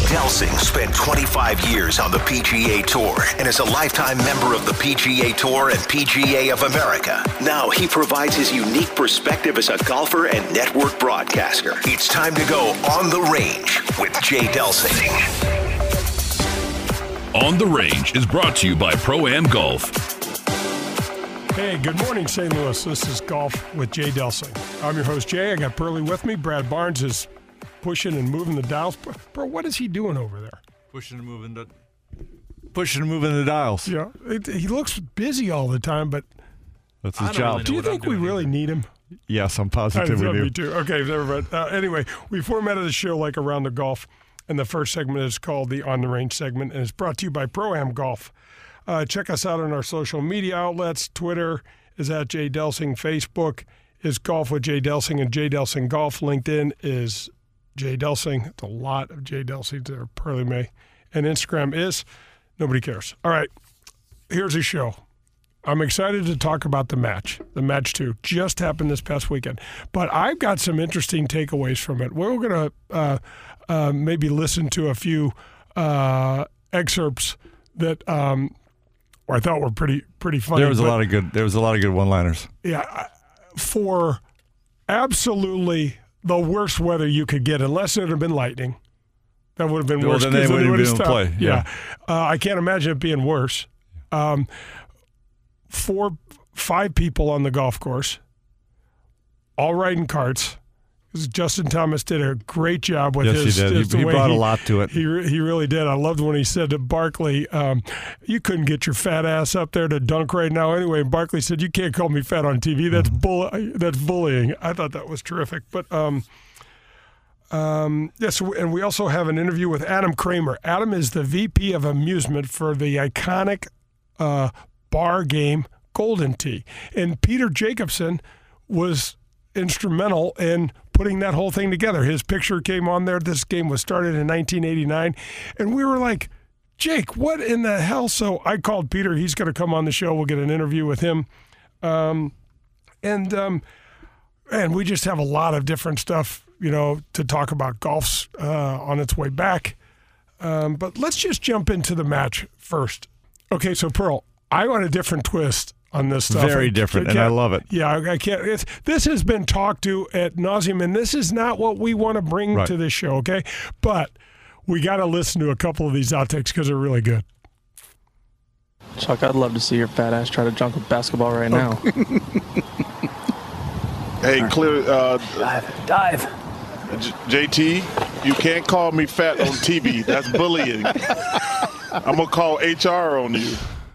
Delsing spent 25 years on the PGA Tour and is a lifetime member of the PGA Tour and PGA of America. Now he provides his unique perspective as a golfer and network broadcaster. It's time to go on the range with Jay Delsing. On the Range is brought to you by Pro-Am Golf. Hey, good morning, St. Louis. This is Golf with Jay Delsing. I'm your host, Jay. I got Pearlie with me. Brad Barnes is pushing and moving the dials. Bro, what is he doing over there? Pushing and moving the dials. Yeah, he looks busy all the time, but that's his job. Do you think we really need him? Yes, I'm positive we do. Me too. Okay, never mind. Anyway, we formatted the show like Around the Golf, and the first segment is called the On the Range segment, and it's brought to you by Pro-Am Golf. Check us out on our social media outlets. Twitter is at Jay Delsing. Facebook is Golf with Jay Delsing and Jay Delsing Golf. LinkedIn is Jay Delsing. It's a lot of Jay Delsing there, Pearlie May. And Instagram is Nobody Cares. All right, here's the show. I'm excited to talk about the match 2. Just happened this past weekend. But I've got some interesting takeaways from it. We're going to maybe listen to a few excerpts that I thought were pretty funny. There was a lot of good one-liners. Yeah, for absolutely the worst weather you could get, unless it had been lightning. That would have been worse. Well, then they wouldn't be able to play. Yeah. I can't imagine it being worse. 5 people on the golf course, all riding carts. Justin Thomas did a great job with his. Yes, he did. He brought a lot to it. He really did. I loved when he said to Barkley, you couldn't get your fat ass up there to dunk right now anyway. And Barkley said, you can't call me fat on TV. That's bullying. I thought that was terrific. But, yes, and we also have an interview with Adam Kramer. Adam is the VP of Amusement for the iconic bar game Golden Tee. And Peter Jacobson was instrumental in putting that whole thing together. His picture came on there. This game was started in 1989. And we were like, Jake, what in the hell? So I called Peter. He's going to come on the show. We'll get an interview with him. And we just have a lot of different stuff, to talk about. Golf's on its way back. But let's just jump into the match first. Okay, so Pearl, I want a different twist on this stuff. Very different, and I love it. Yeah, I can't. This has been talked to at nauseum, and this is not what we want to bring to this show, okay? But we got to listen to a couple of these outtakes because they're really good. Chuck, I'd love to see your fat ass try to dunk a basketball right now. Hey, clear. Dive. JT, you can't call me fat on TV. That's bullying. I'm going to call HR on you.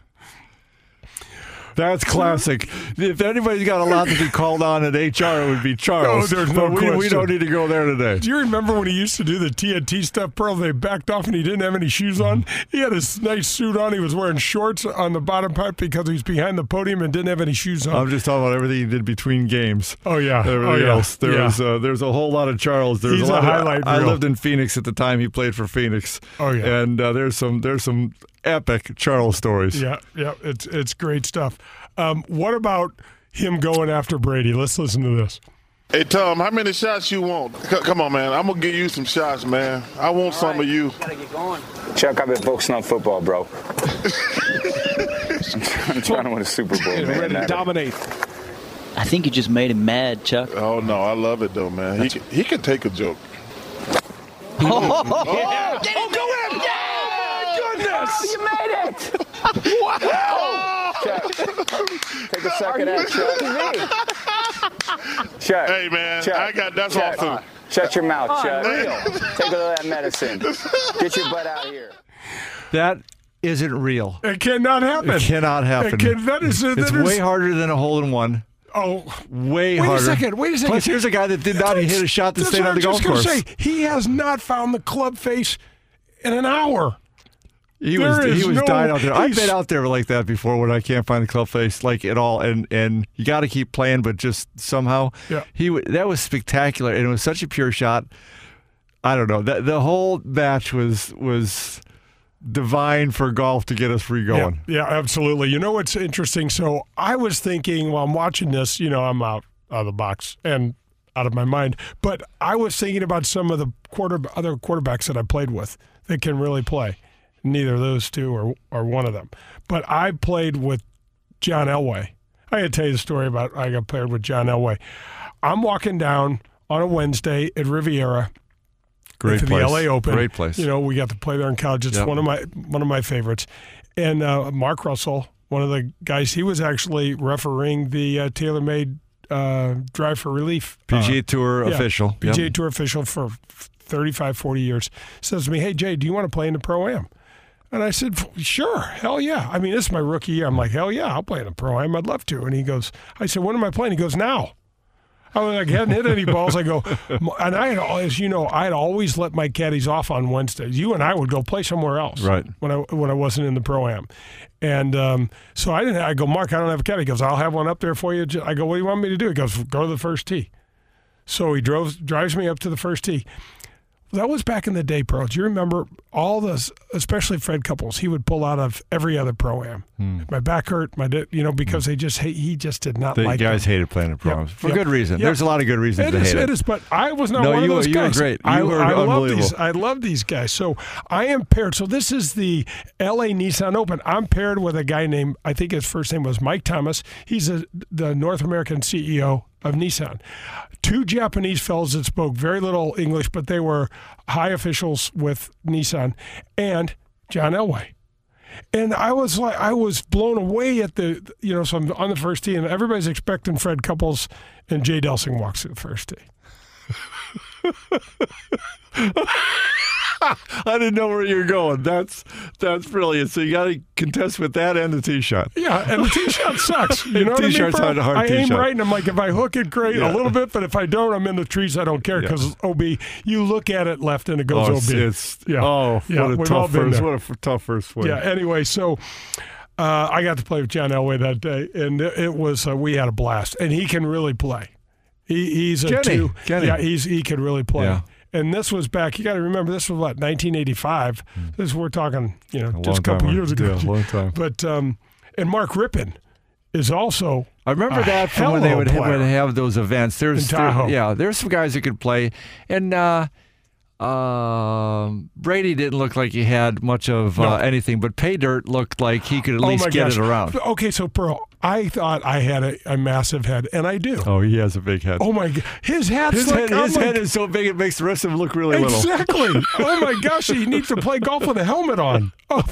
That's classic. If anybody's got a lot to be called on at HR, it would be Charles. No, there's no question. We don't need to go there today. Do you remember when he used to do the TNT stuff, Pearl? They backed off and he didn't have any shoes on. He had his nice suit on. He was wearing shorts on the bottom part because he was behind the podium and didn't have any shoes on. I'm just talking about everything he did between games. Oh, yeah. Everything else. There's a whole lot of Charles. He's a highlight reel. I lived in Phoenix at the time he played for Phoenix. Oh, yeah. And there's some epic Charles stories. Yeah, it's great stuff. What about him going after Brady? Let's listen to this. Hey, Tom, how many shots you want? Come on, man. I'm going to give you some shots, man. I want some of you. Gotta get going. Chuck, I've been focusing on football, bro. I'm trying to win a Super Bowl, man. Ready to dominate. I think you just made him mad, Chuck. Oh, no, I love it, though, man. He can take a joke. Yeah. Oh, go in! Yeah! Oh, you made it! Wow! Chuck, take a second at Chuck. Chuck. Hey, man, Chuck, that's Chuck, awesome. Shut your mouth, Chuck. Take a little of that medicine. Get your butt out here. That isn't real. It cannot happen. It cannot happen. It's way harder than a hole-in-one. Oh, way harder. Wait a second. Plus, here's a guy that did not hit a shot that stayed on the golf course. He has not found the club face in an hour. He was dying out there. I've been out there like that before when I can't find the club face like at all, and you got to keep playing, but just somehow that was spectacular, and it was such a pure shot. I don't know. The whole match was divine for golf to get us re-going. Yeah, absolutely. You know what's interesting? So I was thinking while I'm watching this, I'm out of the box, and out of my mind. But I was thinking about some of the other quarterbacks that I played with that can really play. Neither of those two are one of them. But I played with John Elway. I got to tell you the story about I got paired with John Elway. I'm walking down on a Wednesday at Riviera. Great to place. the LA Open. Great place. You know, we got to play there in college. It's one of my favorites. And Mark Russell, one of the guys, he was actually refereeing the TaylorMade Drive for Relief. PGA Tour official. PGA Tour official for 35, 40 years. Says to me, hey, Jay, do you want to play in the Pro-Am? And I said, sure, hell yeah. I mean, this is my rookie year. I'm like, hell yeah, I'll play in the Pro-Am. I'd love to. And he goes, I said, when am I playing? He goes, now. I was like, hadn't hit any balls. I go, and I had, as you know, I had always let my caddies off on Wednesdays. You and I would go play somewhere else, right? When I wasn't in the Pro-Am, and so I didn't. I go, Mark, I don't have a caddy. He goes, I'll have one up there for you. I go, what do you want me to do? He goes, go to the first tee. So he drives me up to the first tee. That was back in the day, Pro. Do you remember all this, especially Fred Couples? He would pull out of every other Pro-Am. My back hurt, because he just did not like the guys them. hated playing the Pro-Ams for good reason. There's a lot of good reasons to hate it. It is, but I was not one of those guys. You were great. I love these guys. So I am paired. So this is the LA Nissan Open. I'm paired with a guy named, I think his first name was Mike Thomas. He's the North American CEO of Nissan. Two Japanese fellows that spoke very little English, but they were high officials with Nissan, and John Elway. And I was blown away at so I'm on the first tee, and everybody's expecting Fred Couples, and Jay Delsing walks to the first tee. I didn't know where you were going. That's brilliant. So you got to contest with that and the tee shot. Yeah, and the tee shot sucks. You know what I mean? Tee shot's hard I aim shot. right, and I'm like, if I hook it, great, a little bit. But if I don't, I'm in the trees. I don't care because OB. You look at it left, and it goes OB. What a tough first. What a tough first swing. Yeah. Anyway, so. I got to play with John Elway that day, and it was we had a blast. And he can really play. He's a two. Yeah, he can really play. Yeah. And this was back. You got to remember, this was what 1985. This we're talking, just a couple years ago. Yeah, a long time. But and Mark Rippon is also. I remember that from when they would have those events. There's some guys that could play, and Brady didn't look like he had much of anything, but Pay Dirt looked like he could at least get it around. Okay, so Pearl, I thought I had a massive head, and I do. Oh, he has a big head. Oh my God, his head is so big it makes the rest of him look really little. Exactly. Oh my gosh, he needs to play golf with a helmet on.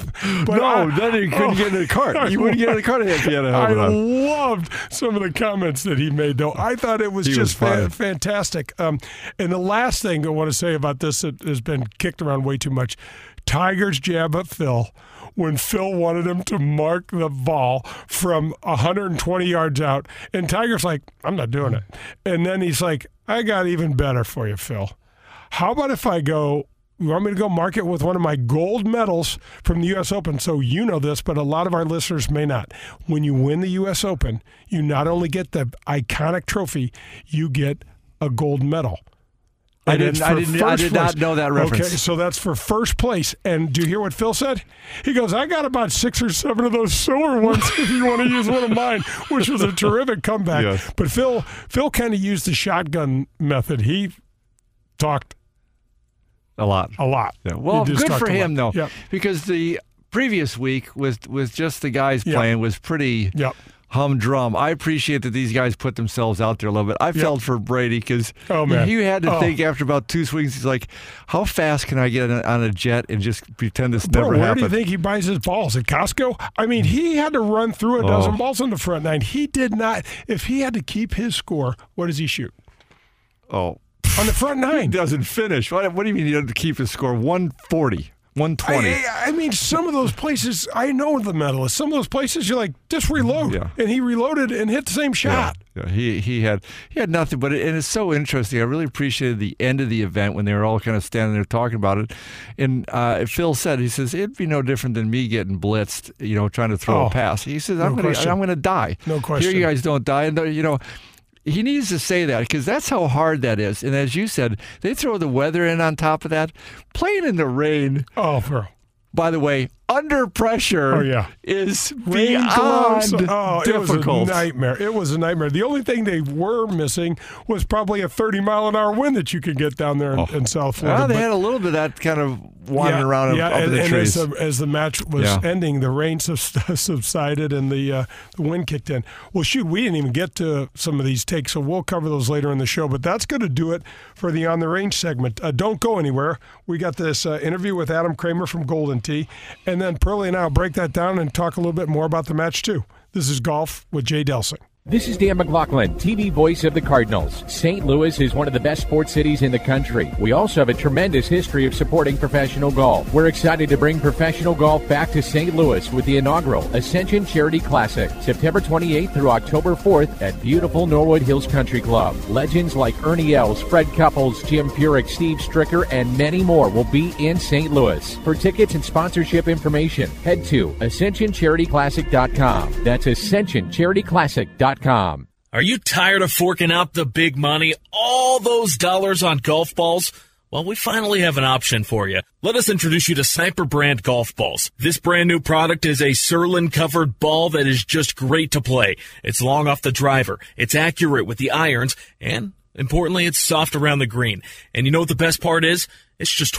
Then he couldn't get in the cart. You wouldn't get in the cart if he had a helmet on. I loved some of the comments that he made, though. I thought it was fantastic. And the last thing I want to say about this that has been kicked around way too much, Tiger's jab at Phil when Phil wanted him to mark the ball from 120 yards out. And Tiger's like, I'm not doing it. And then he's like, I got even better for you, Phil. How about if I go, you want me to go mark it with one of my gold medals from the U.S. Open? So you know this, but a lot of our listeners may not. When you win the U.S. Open, you not only get the iconic trophy, you get a gold medal. I did not know that reference. Okay, so that's for first place. And do you hear what Phil said? He goes, I got about 6 or 7 of those silver ones if you want to use one of mine, which was a terrific comeback. Yes. But Phil kind of used the shotgun method. He talked a lot. Yeah. Well, good for him, though, because the previous week with just the guys playing was pretty humdrum. I appreciate that these guys put themselves out there a little bit. I felt for Brady because he had to think after about 2 swings. He's like, how fast can I get on a jet and just pretend this never happened? Where do you think he buys his balls? At Costco? I mean, he had to run through a dozen balls on the front nine. He did not. If he had to keep his score, what does he shoot? Oh. On the front nine. He doesn't finish. What do you mean he doesn't keep his score? 140. 120. I mean, some of those places, I know the medalists. Some of those places, you're like, just reload. Yeah. And he reloaded and hit the same shot. Yeah. He had nothing, but it's so interesting. I really appreciated the end of the event when they were all kind of standing there talking about it. And Phil said, he says, it'd be no different than me getting blitzed, trying to throw a pass. He says, I'm going to die. No question. Here you guys don't die. And, he needs to say that because that's how hard that is. And as you said, they throw the weather in on top of that. Playing in the rain. Oh, bro. by the way, under pressure is beyond difficult. It was a nightmare. It was a nightmare. The only thing they were missing was probably a 30-mile-an-hour wind that you could get down there in South Florida. Well, they had a little bit of that kind of wandering around up in the trees. As the match was ending, the rain subsided and the wind kicked in. Well, shoot, we didn't even get to some of these takes, so we'll cover those later in the show. But that's going to do it for the On the Range segment. Don't go anywhere. We got this interview with Adam Kramer from Golden Tee, and then Pearlie and I will break that down and talk a little bit more about the match, too. This is Golf with Jay Delsing. This is Dan McLaughlin, TV voice of the Cardinals. St. Louis is one of the best sports cities in the country. We also have a tremendous history of supporting professional golf. We're excited to bring professional golf back to St. Louis with the inaugural Ascension Charity Classic, September 28th through October 4th at beautiful Norwood Hills Country Club. Legends like Ernie Els, Fred Couples, Jim Furyk, Steve Stricker, and many more will be in St. Louis. For tickets and sponsorship information, head to AscensionCharityClassic.com. That's AscensionCharityClassic.com. Are you tired of forking out the big money, all those dollars on golf balls? Well, we finally have an option for you. Let us introduce you to Sniper brand golf balls. This brand new product is a Surlyn-covered ball that is just great to play. It's long off the driver, it's accurate with the irons, and importantly, it's soft around the green. And you know what the best part is? It's just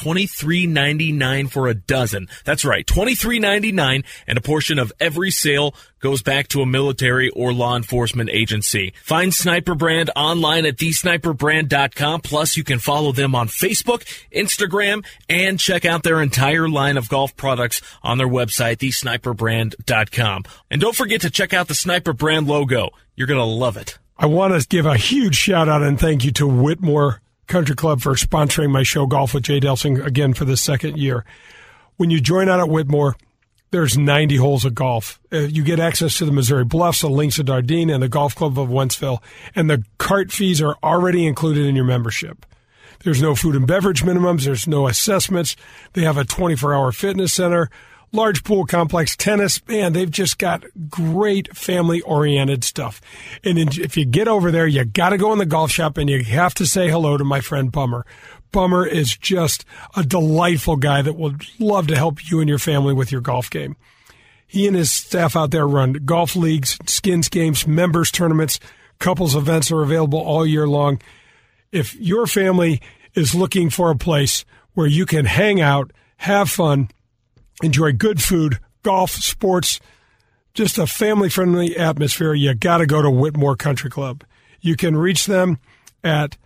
$23.99 for a dozen. That's right, $23.99, and a portion of every sale goes back to a military or law enforcement agency. Find Sniper Brand online at thesniperbrand.com. Plus, you can follow them on Facebook, Instagram, and check out their entire line of golf products on their website, thesniperbrand.com. And don't forget to check out the Sniper Brand logo. You're going to love it. I want to give a huge shout-out and thank you to Whitmore Country Club for sponsoring my show, Golf with Jay Delsing, again for the second year. When you join out at Whitmore, there's 90 holes of golf. You get access to the Missouri Bluffs, the Links of Dardenne, and the Golf Club of Wentzville, and the cart fees are already included in your membership. There's no food and beverage minimums. There's no assessments. They have a 24-hour fitness center, large pool complex, tennis. Man, they've just got great family-oriented stuff. And if you get over there, you got to go in the golf shop, and you have to say hello to my friend Bummer. Bummer is just a delightful guy that will love to help you and your family with your golf game. He and his staff out there run golf leagues, skins games, members tournaments, couples events are available all year long. If your family is looking for a place where you can hang out, have fun, enjoy good food, golf, sports, just a family-friendly atmosphere, you got to go to Whitmore Country Club. You can reach them at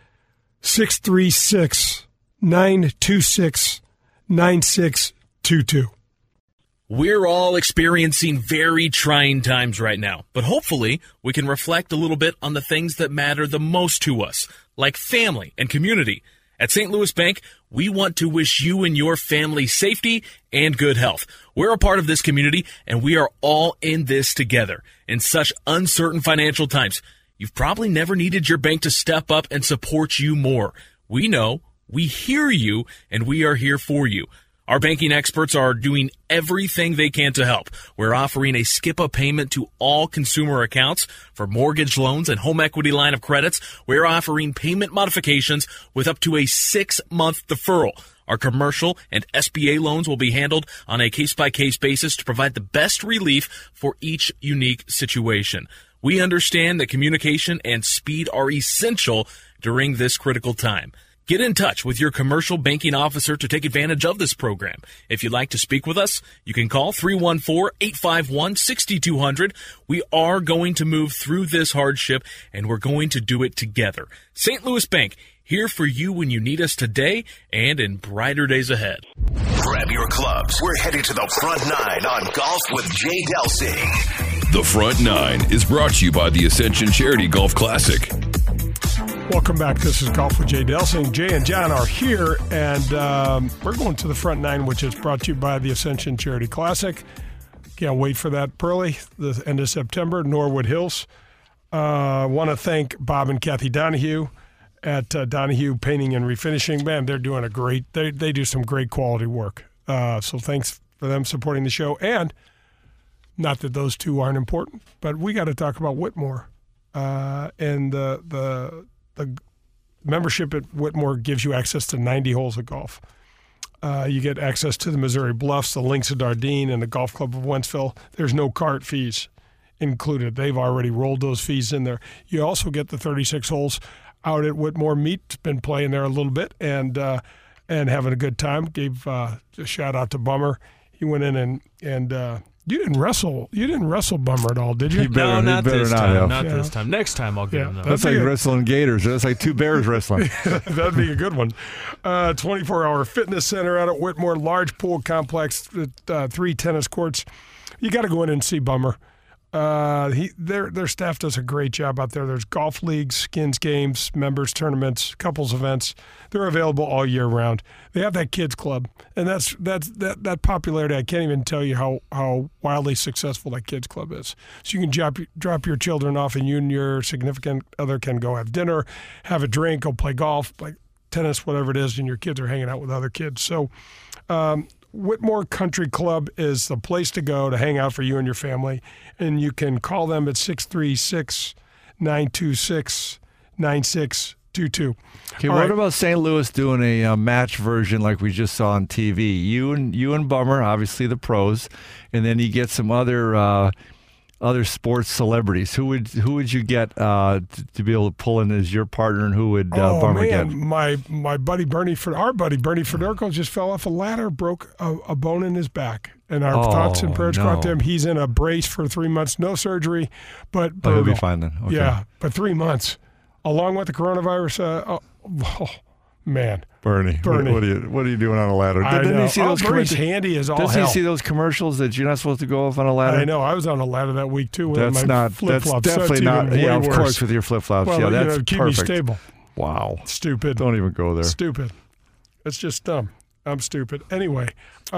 636-926-9622. We're all experiencing very trying times right now, but hopefully we can reflect a little bit on the things that matter the most to us, like family and community. At St. Louis Bank, we want to wish you and your family safety and good health. We're a part of this community, and we are all in this together. In such uncertain financial times, you've probably never needed your bank to step up and support you more. We know, we hear you, and we are here for you. Our banking experts are doing everything they can to help. We're offering a skip-a payment to all consumer accounts for mortgage loans and home equity line of credits. We're offering payment modifications with up to a 6-month deferral. Our commercial and SBA loans will be handled on a case-by-case basis to provide the best relief for each unique situation. We understand that communication and speed are essential during this critical time. Get in touch with your commercial banking officer to take advantage of this program. If you'd like to speak with us, you can call 314-851-6200. We are going to move through this hardship, and we're going to do it together. St. Louis Bank, here for you when you need us today and in brighter days ahead. Grab your clubs. We're headed to the front nine on Golf with Jay Delsing. The Front Nine is brought to you by the Ascension Charity Golf Classic. Welcome back. This is Golf with Jay Delsing. Jay and John are here, and we're going to the front nine, which is brought to you by the Ascension Charity Classic. Can't wait for that, Pearlie, the end of September, Norwood Hills. I want to thank Bob and Kathy Donahue at Donahue Painting and Refinishing. Man, they're doing a great, they do some great quality work. So thanks for them supporting the show. And not that those two aren't important, but we got to talk about Whitmore. And the membership at Whitmore gives you access to 90 holes of golf. You get access to the Missouri Bluffs, the Links of Dardenne, and the Golf Club of Wentzville. There's no cart fees included. They've already rolled those fees in there. You also get the 36 holes out at Whitmore. Meat's been playing there a little bit and having a good time. Gave a shout out to Bummer. He went in and you didn't wrestle. You didn't wrestle Bummer at all, did you? No, not this time. Not this time. Next time I'll get him. That's like wrestling gators. That's like two bears wrestling. That'd be a good one. 24-hour fitness center out at Whitmore, large pool complex, 3 tennis courts. You got to go in and see Bummer. Their staff does a great job out there. There's golf leagues, skins games, members tournaments, couples events. They're available all year round. They have that kids club, and that popularity. I can't even tell you how wildly successful that kids club is. So you can drop your children off, and you and your significant other can go have dinner, have a drink, go play golf, play tennis, whatever it is, and your kids are hanging out with other kids. So Whitmore Country Club is the place to go to hang out for you and your family, and you can call them at 636-926-9622. Okay, what about St. Louis doing a match version like we just saw on TV? You and Bummer, obviously the pros, and then you get some other sports celebrities. Who would you get to be able to pull in as your partner, and who would Bummer get? My buddy our buddy Bernie Federico just fell off a ladder, broke a bone in his back. And our thoughts and prayers go out to him. He's in a brace for 3 months, no surgery, but he'll be fine then. Okay. Yeah, but 3 months, along with the coronavirus. Man, Bernie. What are you doing on a ladder? Didn't you see those Bernie's handy as all hell. Doesn't you see those commercials that you're not supposed to go off on a ladder? I know. I was on a ladder that week too. That's definitely not. Yeah, of course, with your flip flops. Well, yeah, that's keep perfect. Me stable. Wow. Stupid. Don't even go there. Stupid. It's just dumb. I'm stupid. Anyway.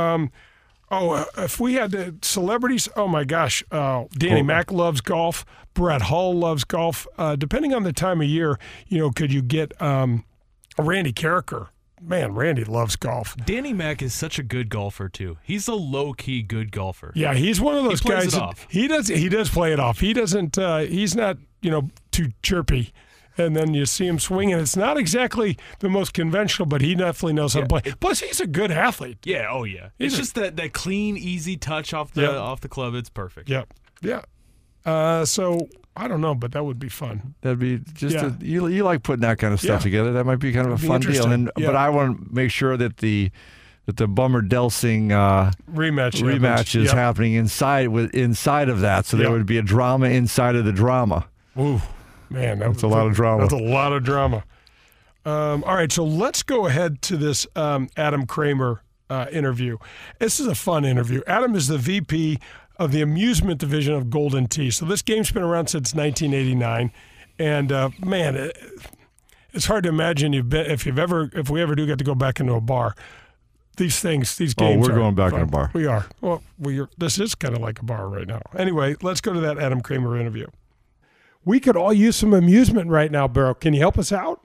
If we had celebrities, oh my gosh, Danny Mac loves golf. Brett Hull loves golf. Depending on the time of year, could you get Randy Carricker? Man, Randy loves golf. Danny Mac is such a good golfer too. He's a low-key good golfer. Yeah, he's one of those guys. Plays it off. He does play it off. He doesn't. He's not too chirpy. And then you see him swinging. It's not exactly the most conventional, but he definitely knows how to play. Plus, he's a good athlete. Yeah, oh yeah. It's just that clean, easy touch off the club. It's perfect. Yep. Yeah. So I don't know, but that would be fun. That'd be just you like putting that kind of stuff together. That might be kind of a fun deal. But I want to make sure that the Bummer Delsing rematch is happening inside of that. So there would be a drama inside of the drama. Ooh. Man, that's a lot of drama. That's a lot of drama. All right, so let's go ahead to this Adam Kramer interview. This is a fun interview. Adam is the VP of the amusement division of Golden Tee. So this game's been around since 1989, and man, it's hard to imagine if we ever do get to go back into a bar. These games. We're going back in a bar. We are. Well, this is kind of like a bar right now. Anyway, let's go to that Adam Kramer interview. We could all use some amusement right now, Burrow. Can you help us out?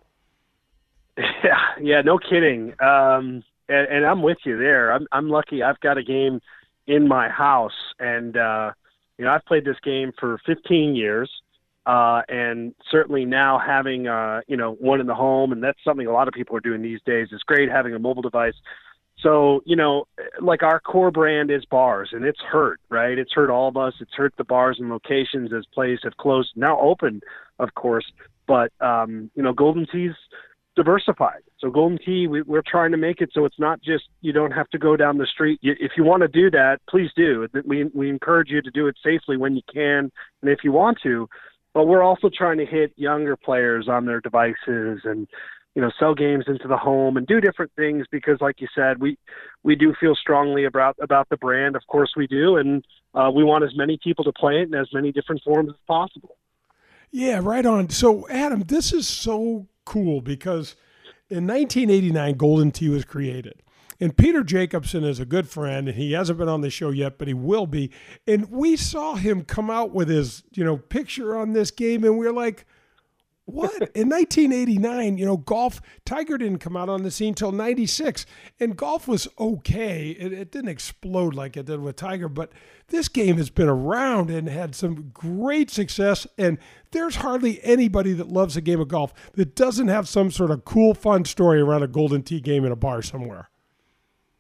Yeah, no kidding. And I'm with you there. I'm lucky. I've got a game in my house, and I've played this game for 15 years, and certainly now having one in the home, and that's something a lot of people are doing these days. It's great having a mobile device. So, like our core brand is bars, and it's hurt, right? It's hurt all of us. It's hurt the bars and locations as places have closed, now open, of course. But, Golden Tee's diversified. So Golden Tee, we're trying to make it so it's not just you don't have to go down the street. If you want to do that, please do. We encourage you to do it safely when you can and if you want to. But we're also trying to hit younger players on their devices and, sell games into the home and do different things because, like you said, we do feel strongly about the brand. Of course we do, and we want as many people to play it in as many different forms as possible. Yeah, right on. So, Adam, this is so cool because in 1989, Golden Tee was created. And Peter Jacobson is a good friend, and he hasn't been on the show yet, but he will be. And we saw him come out with his, picture on this game, and we were like, what? In 1989, golf, Tiger didn't come out on the scene until 96, and golf was okay. It didn't explode like it did with Tiger, but this game has been around and had some great success, and there's hardly anybody that loves a game of golf that doesn't have some sort of cool, fun story around a Golden Tee game in a bar somewhere.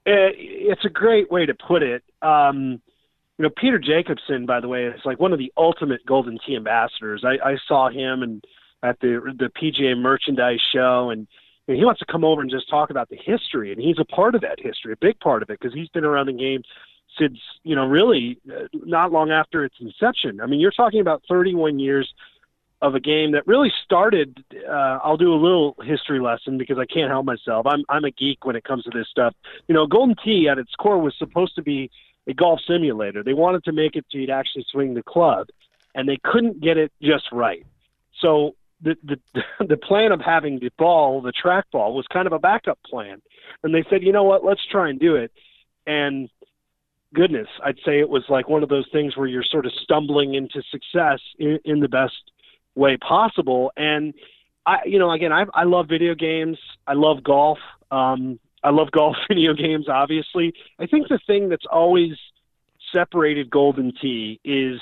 It's a great way to put it. Peter Jacobson, by the way, is like one of the ultimate Golden Tee ambassadors. I saw him at the PGA merchandise show, and he wants to come over and just talk about the history, and he's a part of that history, a big part of it, because he's been around the game since, really not long after its inception. I mean, you're talking about 31 years of a game that really started. I'll do a little history lesson because I can't help myself. I'm a geek when it comes to this stuff. Golden Tee at its core was supposed to be a golf simulator. They wanted to make it so you'd actually swing the club, and they couldn't get it just right. So the plan of having the ball, the track ball, was kind of a backup plan. And they said, you know what, let's try and do it. And goodness, I'd say it was like one of those things where you're sort of stumbling into success in the best way possible. And I love video games. I love golf. I love golf video games, obviously. I think the thing that's always separated Golden Tee is,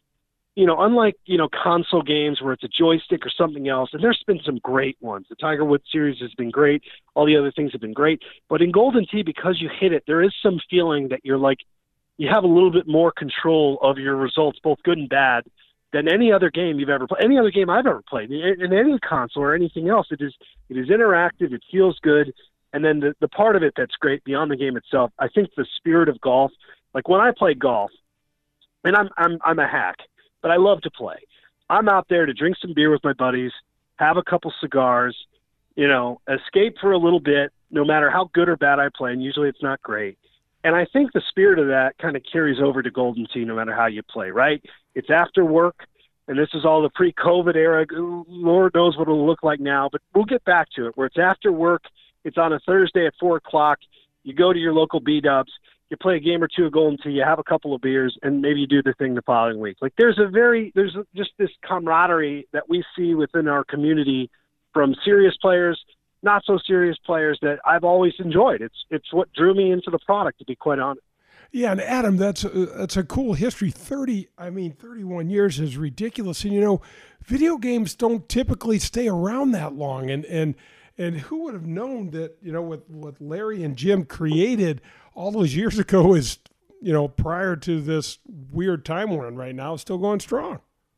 unlike, console games where it's a joystick or something else, and there's been some great ones. The Tiger Woods series has been great. All the other things have been great. But in Golden Tee, because you hit it, there is some feeling that you're like, you have a little bit more control of your results, both good and bad, than any other game you've ever played, any other game I've ever played, in any console or anything else. It is interactive. It feels good. And then the part of it that's great beyond the game itself, I think the spirit of golf, like when I play golf, and I'm a hack, but I love to play. I'm out there to drink some beer with my buddies, have a couple cigars, escape for a little bit, no matter how good or bad I play, and usually it's not great. And I think the spirit of that kind of carries over to Golden Tee no matter how you play, right? It's after work, and this is all the pre-COVID era. Lord knows what it'll look like now, but we'll get back to it, where it's after work. It's on a Thursday at 4 o'clock. You go to your local B-dubs. You play a game or two of Golden Tee. You have a couple of beers, and maybe you do the thing the following week. Like there's just this camaraderie that we see within our community from serious players, not so serious players, that I've always enjoyed. It's what drew me into the product, to be quite honest. Yeah, and Adam, that's a cool history. 31 years is ridiculous. And video games don't typically stay around that long. And who would have known that, what Larry and Jim created all those years ago is, prior to this weird time we're in right now, still going strong.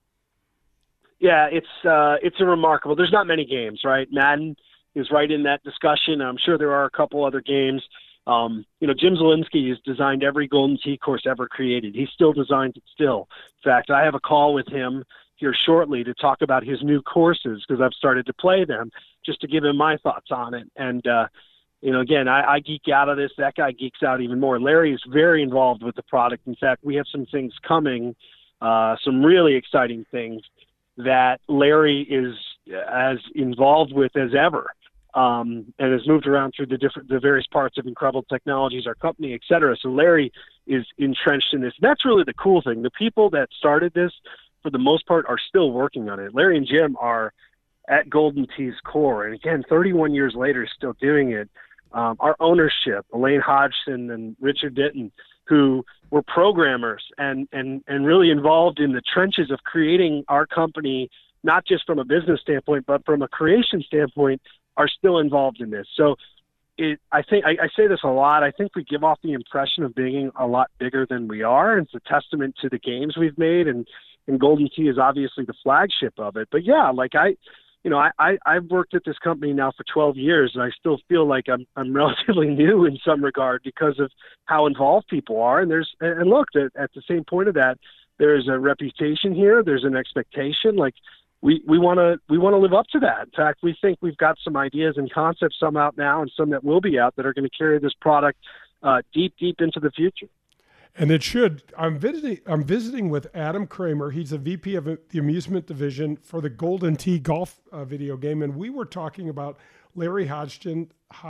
Yeah, it's a remarkable. There's not many games, right? Madden is right in that discussion. I'm sure there are a couple other games. Jim Zielinski has designed every Golden Tee course ever created. He still designs it still. In fact, I have a call with him here shortly to talk about his new courses, because I've started to play them, just to give him my thoughts on it. And, again, I geek out of this. That guy geeks out even more. Larry is very involved with the product. In fact, we have some things coming, some really exciting things that Larry is as involved with as ever, and has moved around through the various parts of Incredible Technologies, our company, et cetera. So Larry is entrenched in this. That's really the cool thing. The people that started this, for the most part, are still working on it. Larry and Jim are at Golden Tee's core, and again, 31 years later, still doing it. Our ownership, Elaine Hodgson and Richard Ditton, who were programmers and really involved in the trenches of creating our company, not just from a business standpoint, but from a creation standpoint, are still involved in this. So I think I say this a lot. I think we give off the impression of being a lot bigger than we are. It's a testament to the games we've made, and Golden Tee is obviously the flagship of it. But yeah, like I've worked at this company now for 12 years, and I still feel like I'm relatively new in some regard because of how involved people are. And look, at the same point of that, there's a reputation here. There's an expectation. Like we want to live up to that. In fact, we think we've got some ideas and concepts, some out now and some that will be out, that are going to carry this product deep into the future. And it should. I'm visiting with Adam Kramer. He's the VP of the amusement division for the Golden Tee golf video game, and we were talking about Larry Hodgson,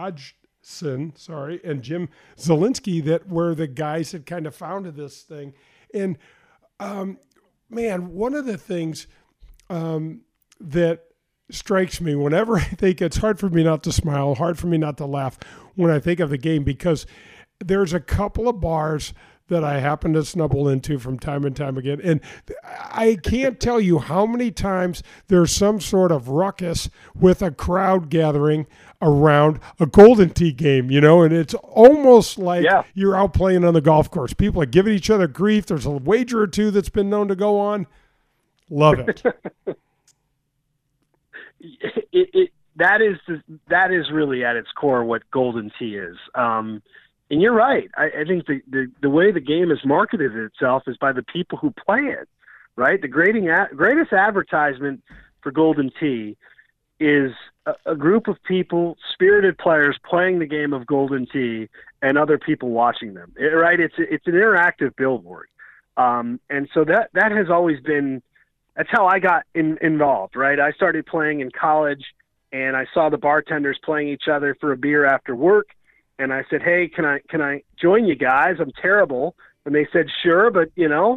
and Jim Zielinski, that were the guys that kind of founded this thing. And man, one of the things that strikes me whenever I think, it's hard for me not to smile, hard for me not to laugh when I think of the game, because there's a couple of bars that I happen to snubble into from time and time again. And I can't tell you how many times there's some sort of ruckus with a crowd gathering around a Golden Tee game, and it's almost like you're out playing on the golf course. People are giving each other grief. There's a wager or two that's been known to go on. Love it. That is really at its core what Golden Tee is. And you're right. I think the way the game has marketed itself is by the people who play it, right? The greatest advertisement for Golden Tee is a group of people, spirited players playing the game of Golden Tee and other people watching them, right? It's an interactive billboard. And so that has always been, that's how I got involved, right? I started playing in college and I saw the bartenders playing each other for a beer after work. And I said, hey, can I join you guys? I'm terrible. And they said, sure, but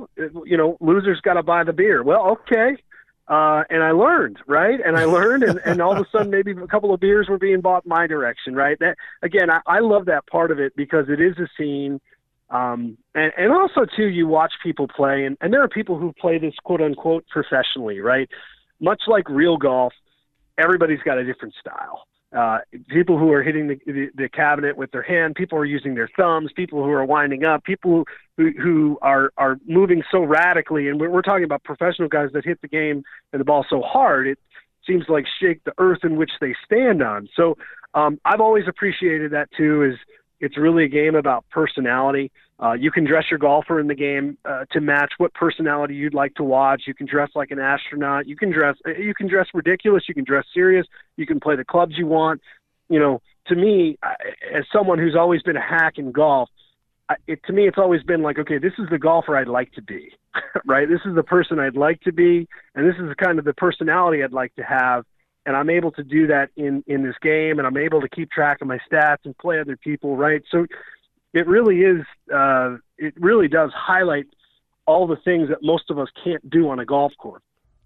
losers got to buy the beer. Well, okay. And I learned, right? And I learned, and all of a sudden, maybe a couple of beers were being bought my direction, right? That again, I love that part of it because it is a scene. And also too, you watch people play, and there are people who play this quote unquote professionally, right? Much like real golf, everybody's got a different style. People who are hitting the cabinet with their hand, people who are using their thumbs, people who are winding up, people who are moving so radically. And we're talking about professional guys that hit the game and the ball so hard, it seems like shake the earth in which they stand on. So I've always appreciated that too, is it's really a game about personality. You can dress your golfer in the game to match what personality you'd like to watch. You can dress like an astronaut. You can dress ridiculous. You can dress serious. You can play the clubs you want. To me, as someone who's always been a hack in golf, to me, it's always been like, okay, this is the golfer I'd like to be, right? This is the person I'd like to be, and this is kind of the personality I'd like to have. And I'm able to do that in this game, and I'm able to keep track of my stats and play other people, right? So it really is, it really does highlight all the things that most of us can't do on a golf course.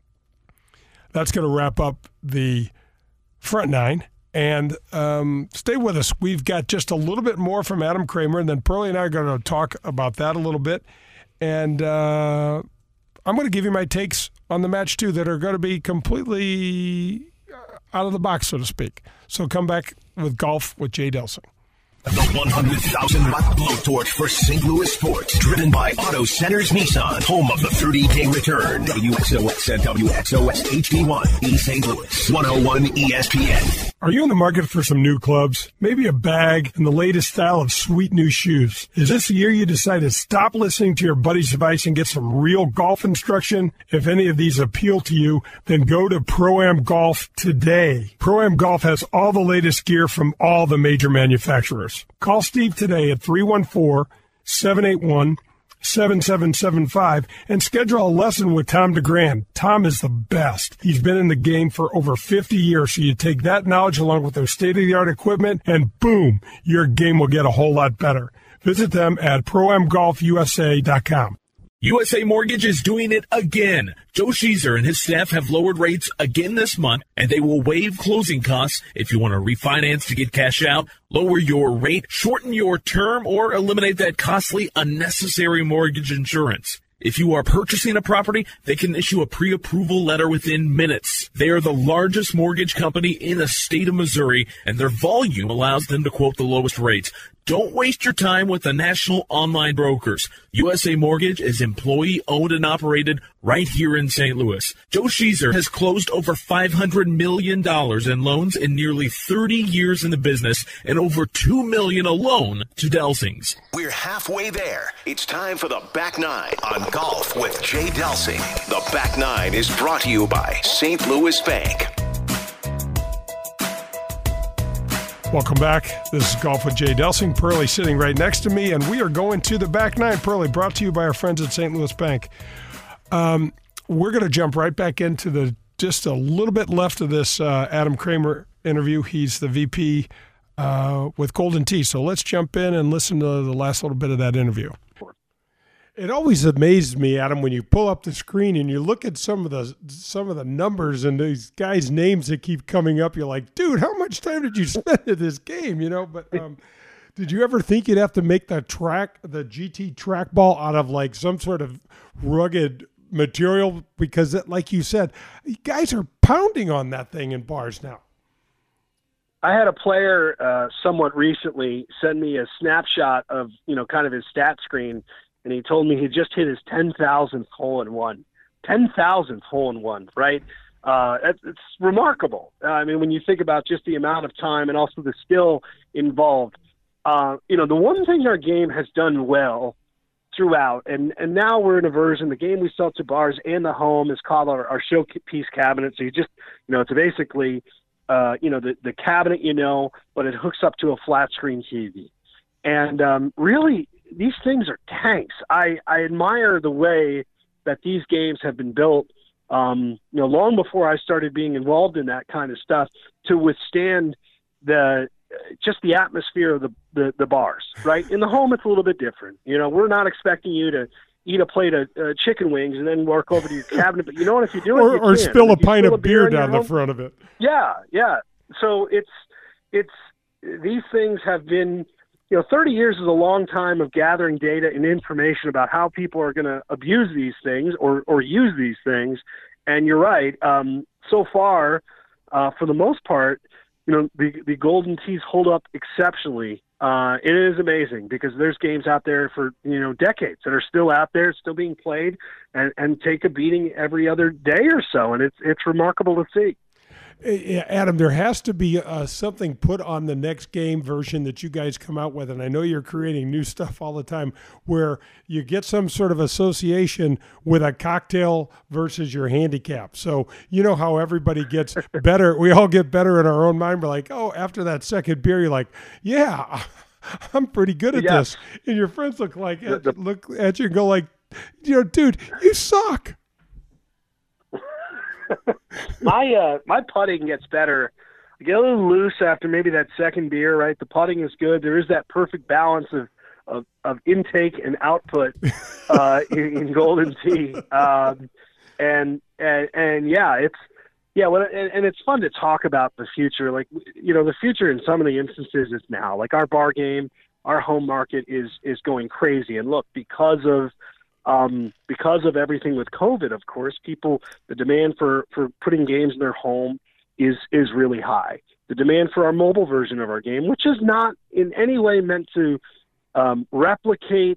That's going to wrap up the front nine. And stay with us. We've got just a little bit more from Adam Kramer, and then Pearlie and I are going to talk about that a little bit. And I'm going to give you my takes on the match, too, that are going to be completely out of the box, so to speak. So come back with Golf with Jay Delsing. The 100,000-watt blowtorch for St. Louis sports, driven by Auto Centers Nissan, home of the 30-day return. WXOX and WXOX HD1 in St. Louis, 101 ESPN. Are you in the market for some new clubs? Maybe a bag and the latest style of sweet new shoes. Is this the year you decide to stop listening to your buddy's advice and get some real golf instruction? If any of these appeal to you, then go to Pro-Am Golf today. Pro-Am Golf has all the latest gear from all the major manufacturers. Call Steve today at 314-781-7775 and schedule a lesson with Tom DeGrand. Tom is the best. He's been in the game for over 50 years, so you take that knowledge along with their state-of-the-art equipment, and boom, your game will get a whole lot better. Visit them at ProAmGolfUSA.com. USA Mortgage is doing it again. Joe Sheezer and his staff have lowered rates again this month, and they will waive closing costs if you want to refinance to get cash out, lower your rate, shorten your term, or eliminate that costly, unnecessary mortgage insurance. If you are purchasing a property, they can issue a pre-approval letter within minutes. They are the largest mortgage company in the state of Missouri, and their volume allows them to quote the lowest rates. Don't waste your time with the national online brokers. USA Mortgage is employee-owned and operated right here in St. Louis. Joe Sheezer has closed over $500 million in loans in nearly 30 years in the business and over $2 million alone to Delsings. We're halfway there. It's time for the Back Nine on Golf with Jay Delsing. The Back Nine is brought to you by St. Louis Bank. Welcome back. This is Golf with Jay Delsing. Pearlie sitting right next to me, and we are going to the Back Nine. Pearlie, brought to you by our friends at St. Louis Bank. We're going to jump right back into just a little bit left of this Adam Kramer interview. He's the VP with Golden Tee. So let's jump in and listen to the last little bit of that interview. It always amazes me, Adam, when you pull up the screen and you look at some of the numbers and these guys' names that keep coming up. You're like, dude, how much time did you spend at this game? But did you ever think you'd have to make the GT trackball out of like some sort of rugged material? Because, like you said, guys are pounding on that thing in bars now. I had a player somewhat recently send me a snapshot of, kind of his stat screen, and he told me he just hit his 10,000th hole-in-one. 10,000th hole-in-one, right? It's remarkable. I mean, when you think about just the amount of time and also the skill involved, the one thing our game has done well throughout, and now we're in a version, the game we sell to bars and the home is called our showpiece cabinet. So you just, it's basically, the cabinet, but it hooks up to a flat screen TV. And really, these things are tanks. I admire the way that these games have been built, long before I started being involved in that kind of stuff, to withstand the atmosphere of the bars, right? In the home, it's a little bit different. We're not expecting you to eat a plate of chicken wings and then walk over to your cabinet, but if you do it, or spill a pint of beer down the front of it. Yeah. So it's these things have been, 30 years is a long time of gathering data and information about how people are going to abuse these things or use these things. And you're right. So far, for the most part, the Golden Tees hold up exceptionally. It is amazing because there's games out there for, decades that are still out there, still being played and take a beating every other day or so. And it's remarkable to see. Adam, there has to be something put on the next game version that you guys come out with, and I know you're creating new stuff all the time, where you get some sort of association with a cocktail versus your handicap. So you know how everybody gets better. We all get better in our own mind. We're like, oh, after that second beer, you're like, yeah, I'm pretty good at this. And your friends look at you and go like, dude, you suck. My putting gets better. I get a little loose after maybe that second beer, right? The putting is good. There is that perfect balance of intake and output in Golden Tee. And yeah, it's fun to talk about the future. Like, the future in some of the instances is now. Like our bar game, our home market is going crazy. And look, because of everything with COVID, of course, the demand for putting games in their home is really high. The demand for our mobile version of our game, which is not in any way meant to replicate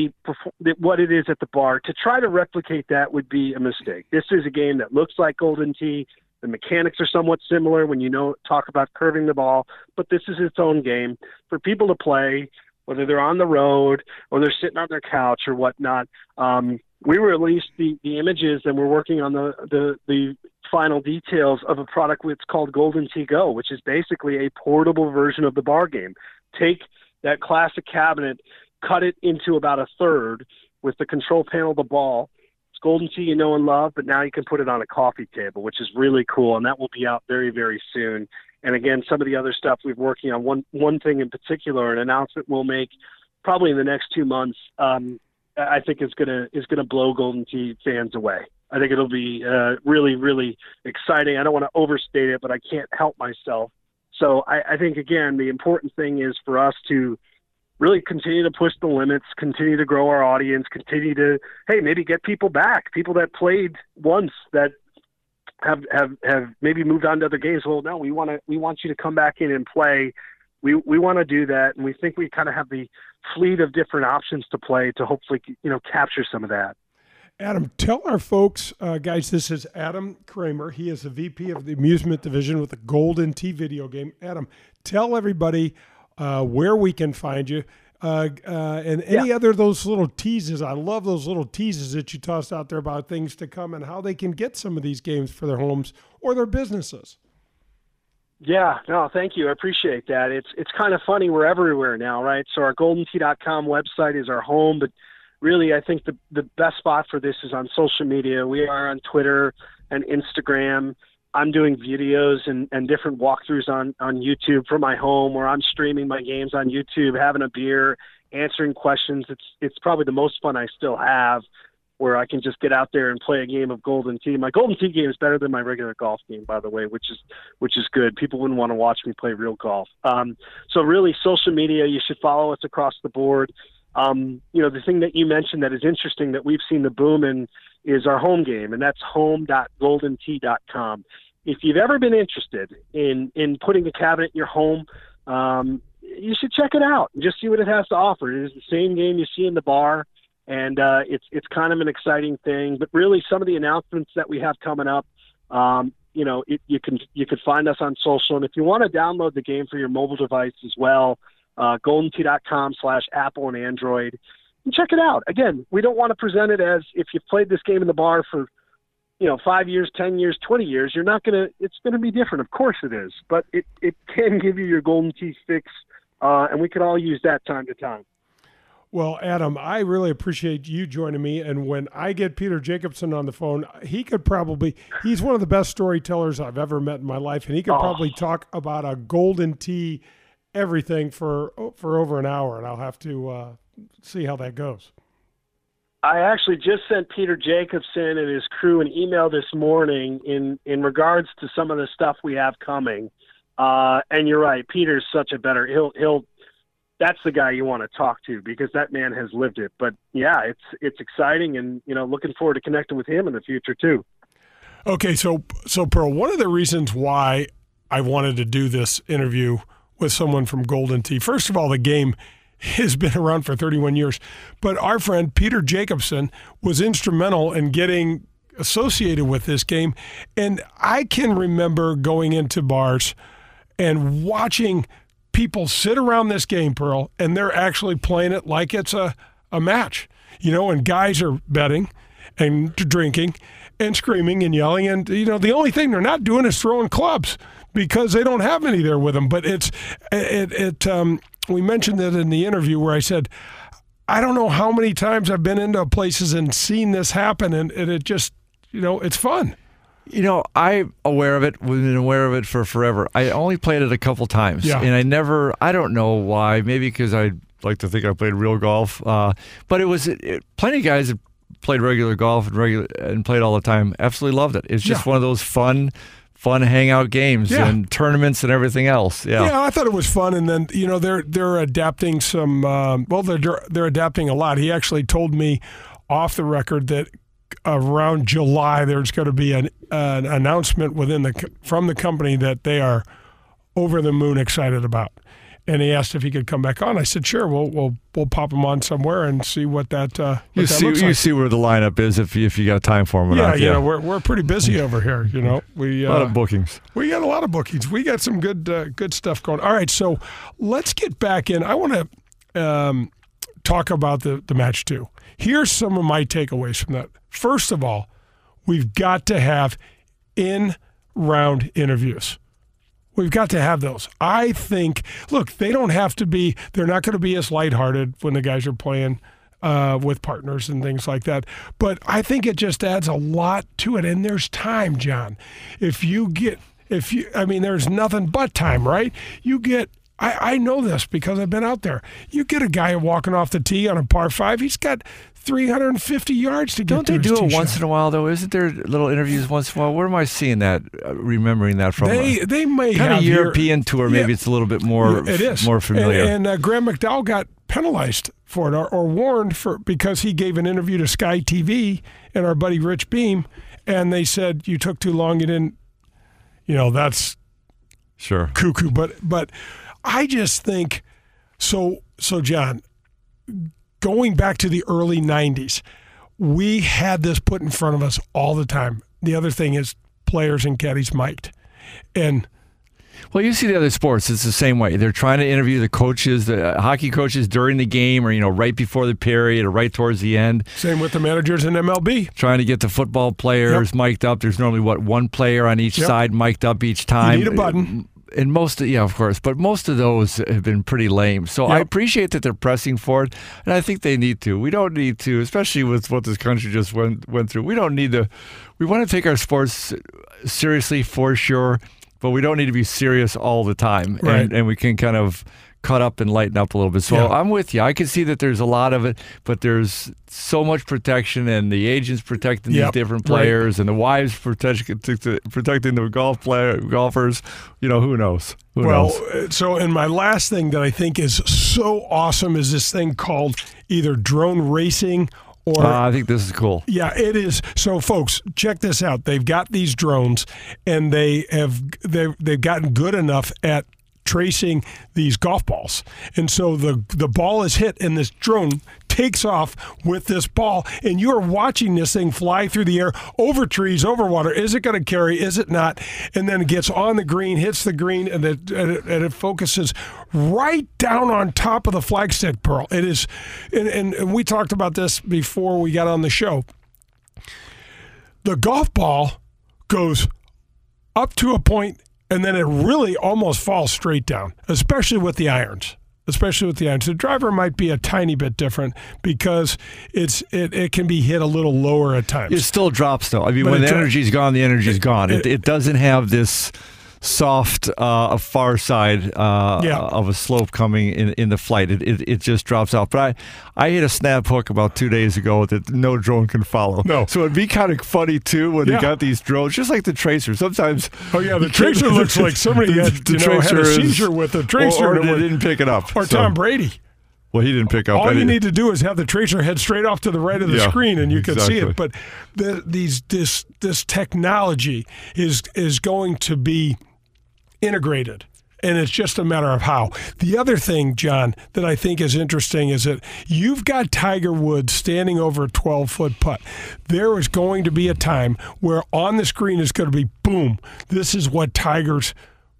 what it is at the bar. To try to replicate that would be a mistake. This is a game that looks like Golden Tee. The mechanics are somewhat similar when talk about curving the ball, but this is its own game for people to play, whether they're on the road or they're sitting on their couch or whatnot. We released the images, and we're working on the final details of a product that's called Golden Tee Go, which is basically a portable version of the bar game. Take that classic cabinet, cut it into about a third with the control panel of the ball. It's Golden Tee you know and love, but now you can put it on a coffee table, which is really cool, and that will be out very, very soon. And again, some of the other stuff we're working on, one thing in particular, an announcement we'll make probably in the next 2 months, I think is gonna blow Golden Tee fans away. I think it'll be really, really exciting. I don't want to overstate it, but I can't help myself. So I think, again, the important thing is for us to really continue to push the limits, continue to grow our audience, continue to, maybe get people back, people that played once that have maybe moved on to other games. Well, no, we want you to come back in and play. We want to do that, and we think we kind of have the fleet of different options to play to hopefully capture some of that. Adam, tell our folks, guys, this is Adam Kramer. He is the VP of the amusement division with the Golden Tee video game. Adam, tell everybody where we can find you and any other of those little teases. I love those little teases that you tossed out there about things to come and how they can get some of these games for their homes or their businesses. Yeah, no, thank you. I appreciate that. It's kind of funny. We're everywhere now, right? So our GoldenTee.com website is our home, but really I think the best spot for this is on social media. We are on Twitter and Instagram. I'm doing videos and different walkthroughs on YouTube from my home, where I'm streaming my games on YouTube, having a beer, answering questions. It's probably the most fun I still have, where I can just get out there and play a game of Golden Tee. My Golden Tee game is better than my regular golf game, by the way, which is good. People wouldn't want to watch me play real golf. So really, social media, you should follow us across the board. The thing that you mentioned that is interesting that we've seen the boom in is our home game, and that's home.goldentee.com. if you've ever been interested in putting a cabinet in your home, you should check it out and just see what it has to offer. It is the same game you see in the bar, and it's kind of an exciting thing. But really, some of the announcements that we have coming up, you can find us on social. And if you want to download the game for your mobile device as well, goldentee.com/Apple and Android, and check it out. Again, we don't want to present it as if you've played this game in the bar for 5 years, 10 years, 20 years, it's going to be different. Of course it is, but it can give you your Golden Tee fix, and we can all use that time to time. Well, Adam, I really appreciate you joining me. And when I get Peter Jacobsen on the phone, he's one of the best storytellers I've ever met in my life. And he could probably talk about a Golden Tee everything for over an hour. And I'll have to see how that goes. I actually just sent Peter Jacobsen and his crew an email this morning in regards to some of the stuff we have coming. And you're right, Peter's such a better that's the guy you want to talk to because that man has lived it. But yeah, it's exciting, and looking forward to connecting with him in the future too. Okay, so Pearl, one of the reasons why I wanted to do this interview with someone from Golden Tee, first of all, the game has been around for 31 years, but our friend Peter Jacobsen was instrumental in getting associated with this game. And I can remember going into bars and watching people sit around this game, Pearl, and they're actually playing it like it's a match, and guys are betting and drinking and screaming and yelling. And, the only thing they're not doing is throwing clubs because they don't have any there with them. But we mentioned that in the interview where I said, I don't know how many times I've been into places and seen this happen, and it just, it's fun. I'm aware of it. We've been aware of it for forever. I only played it a couple times, and I don't know why. Maybe because I like to think I played real golf, but plenty of guys that played regular golf and played all the time absolutely loved it. It's just one of those fun hangout games and tournaments and everything else. Yeah, I thought it was fun. And then they're adapting some. They're adapting a lot. He actually told me off the record that around July there's going to be an announcement from the company that they are over the moon excited about. And he asked if he could come back on. I said, sure, we'll pop him on somewhere and see what that looks like. You see where the lineup is if you got time for him. We're pretty busy over here. We a lot of bookings. We got a lot of bookings. We got some good stuff going. All right, so let's get back in. I want to talk about the match too. Here's some of my takeaways from that. First of all, we've got to have in-round interviews. We've got to have those. I think, look, they're not going to be as lighthearted when the guys are playing with partners and things like that. But I think it just adds a lot to it. And there's time, John. There's nothing but time, right? I know this because I've been out there. You get a guy walking off the tee on a par 5, he's got 350 yards to get. Don't they do it once in a while, though? Isn't there little interviews once in a while? Where am I seeing that, remembering that from? They may kind have of European tour. Maybe it's a little bit more. It is more familiar. And Graham McDowell got penalized for it or warned because he gave an interview to Sky TV and our buddy Rich Beam, and they said you took too long. You didn't. That's sure cuckoo. But I just think so. John, going back to the early 90s, we had this put in front of us all the time. The other thing is players and caddies mic'd. And well, you see the other sports, it's the same way. They're trying to interview the coaches, the hockey coaches during the game or, right before the period or right towards the end. Same with the managers in MLB. Trying to get the football players mic'd up. There's normally, one player on each side mic'd up each time. You need a button. And of course, but most of those have been pretty lame. So I appreciate that they're pressing for it, and I think they need to. We don't need to, especially with what this country just went through. We don't need to. We want to take our sports seriously for sure, but we don't need to be serious all the time. Right. And we can kind of cut up and lighten up a little bit. So I'm with you. I can see that there's a lot of it, but there's so much protection, and the agents protecting these different players, and the wives protecting the golfers. Who knows? Who knows? So, and my last thing that I think is so awesome is this thing called either drone racing Or I think this is cool. Yeah, it is. So, folks, check this out. They've got these drones, and they've gotten good enough at tracing these golf balls. And so the ball is hit, and this drone takes off with this ball, and you're watching this thing fly through the air, over trees, over water. Is it going to carry? Is it not? And then it gets on the green, hits the green, and it focuses right down on top of the flagstick, Pearl. It is, and we talked about this before we got on the show. The golf ball goes up to a point, and then it really almost falls straight down, especially with the irons. The driver might be a tiny bit different because it can be hit a little lower at times. It still drops, though. I mean, when the energy's gone, the energy's gone. It doesn't have this soft far side of a slope coming in the flight. It just drops off. But I hit a snap hook about 2 days ago that no drone can follow. No. So it'd be kind of funny, too, when you got these drones, just like the Tracer. Sometimes... Oh, yeah, the Tracer looks like somebody had a seizure with the Tracer. Or they didn't pick it up. Or Tom Brady. Well, he didn't pick up All you need to do is have the Tracer head straight off to the right of the screen, and you can see it. But this technology is going to be integrated, and it's just a matter of how. The other thing, John, that I think is interesting is that you've got Tiger Woods standing over a 12-foot putt. There is going to be a time where on the screen is going to be, boom, this is what Tiger's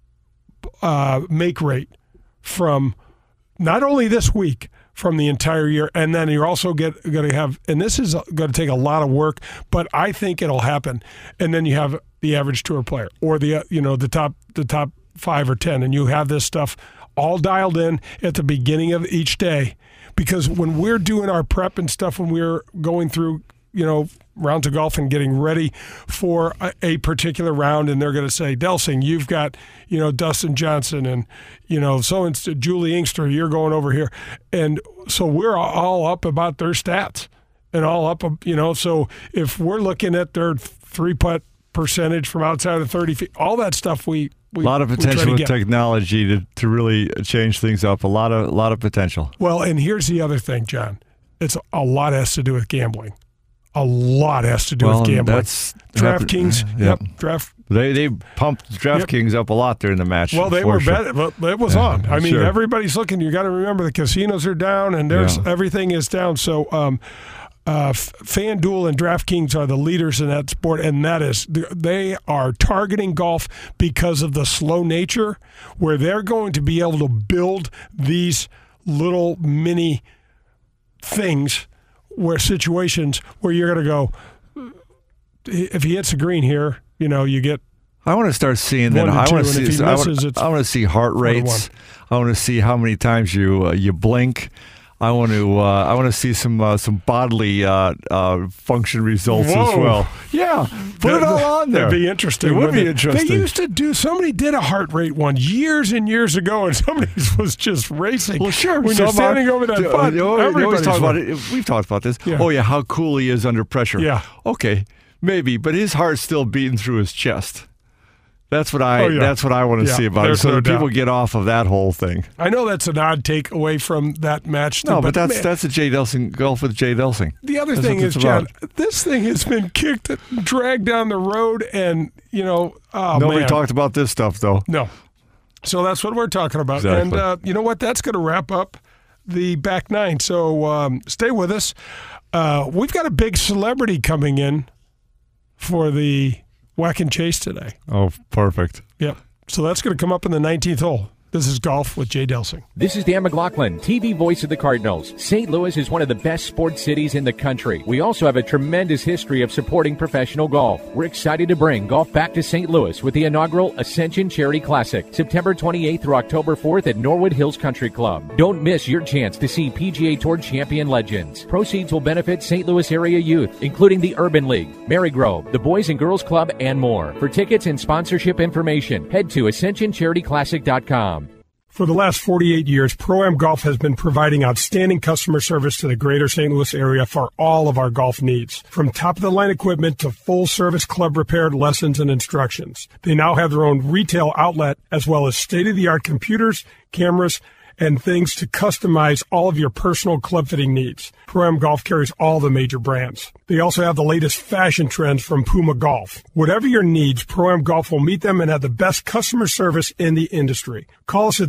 make rate from not only this week, from the entire year, and then you're also going to have, and this is going to take a lot of work, but I think it'll happen. And then you have the average tour player, or the top 5 or 10, and you have this stuff all dialed in at the beginning of each day. Because when we're doing our prep and stuff, when we're going through rounds of golf and getting ready for a particular round, and they're going to say, Delsing, you've got, Dustin Johnson, and, so-and-so, Julie Inkster, you're going over here. And so we're all up about their stats and all up, so if we're looking at their 3-putt percentage from outside of 30 feet, all that stuff a lot of potential with technology to really change things up. A lot of potential. Well, and here's the other thing, John. It's a lot has to do with gambling. A lot has to do with gambling. That's DraftKings. Yep. They pumped DraftKings up a lot during the match. Well, they were betting. It was on. I mean, everybody's looking. You got to remember the casinos are down, and everything is down. So, FanDuel and DraftKings are the leaders in that sport, and that is they are targeting golf because of the slow nature, where they're going to be able to build these little mini things, situations where you're going to go, if he hits a green here, you get. I want to start seeing that. I want to see heart rates. I want to see how many times you blink. I want to see some bodily function results as well. Yeah, put it all on there. That'd be interesting. It would be interesting. They used to do. Somebody did a heart rate one years and years ago, and somebody was just racing. Well, sure. When you're standing over that putt, everybody's talking about it. We've talked about this. Yeah. Oh yeah, how cool he is under pressure. Yeah. Okay, maybe, but his heart's still beating through his chest. That's what I want to see about it. So people get off of that whole thing. I know that's an odd take away from that match. No, but that's a Jay Delsing golf with Jay Delsing. The other thing is, John, this thing has been kicked, dragged down the road, and nobody talked about this stuff though. No, so that's what we're talking about. Exactly. And you know what? That's going to wrap up the back nine. So stay with us. We've got a big celebrity coming in for the Whack and Chase today. Oh, perfect. Yep. So that's going to come up in the 19th hole. This is Golf with Jay Delsing. This is Dan McLaughlin, TV voice of the Cardinals. St. Louis is one of the best sports cities in the country. We also have a tremendous history of supporting professional golf. We're excited to bring golf back to St. Louis with the inaugural Ascension Charity Classic, September 28th through October 4th at Norwood Hills Country Club. Don't miss your chance to see PGA Tour champion legends. Proceeds will benefit St. Louis area youth, including the Urban League, Marygrove, the Boys and Girls Club, and more. For tickets and sponsorship information, head to AscensionCharityClassic.com. For the last 48 years, Pro-Am Golf has been providing outstanding customer service to the greater St. Louis area for all of our golf needs. From top-of-the-line equipment to full-service club repair, lessons, and instructions. They now have their own retail outlet as well as state-of-the-art computers, cameras, and things to customize all of your personal club fitting needs. Pro-Am Golf carries all the major brands. They also have the latest fashion trends from Puma Golf. Whatever your needs, Pro-Am Golf will meet them and have the best customer service in the industry. Call us at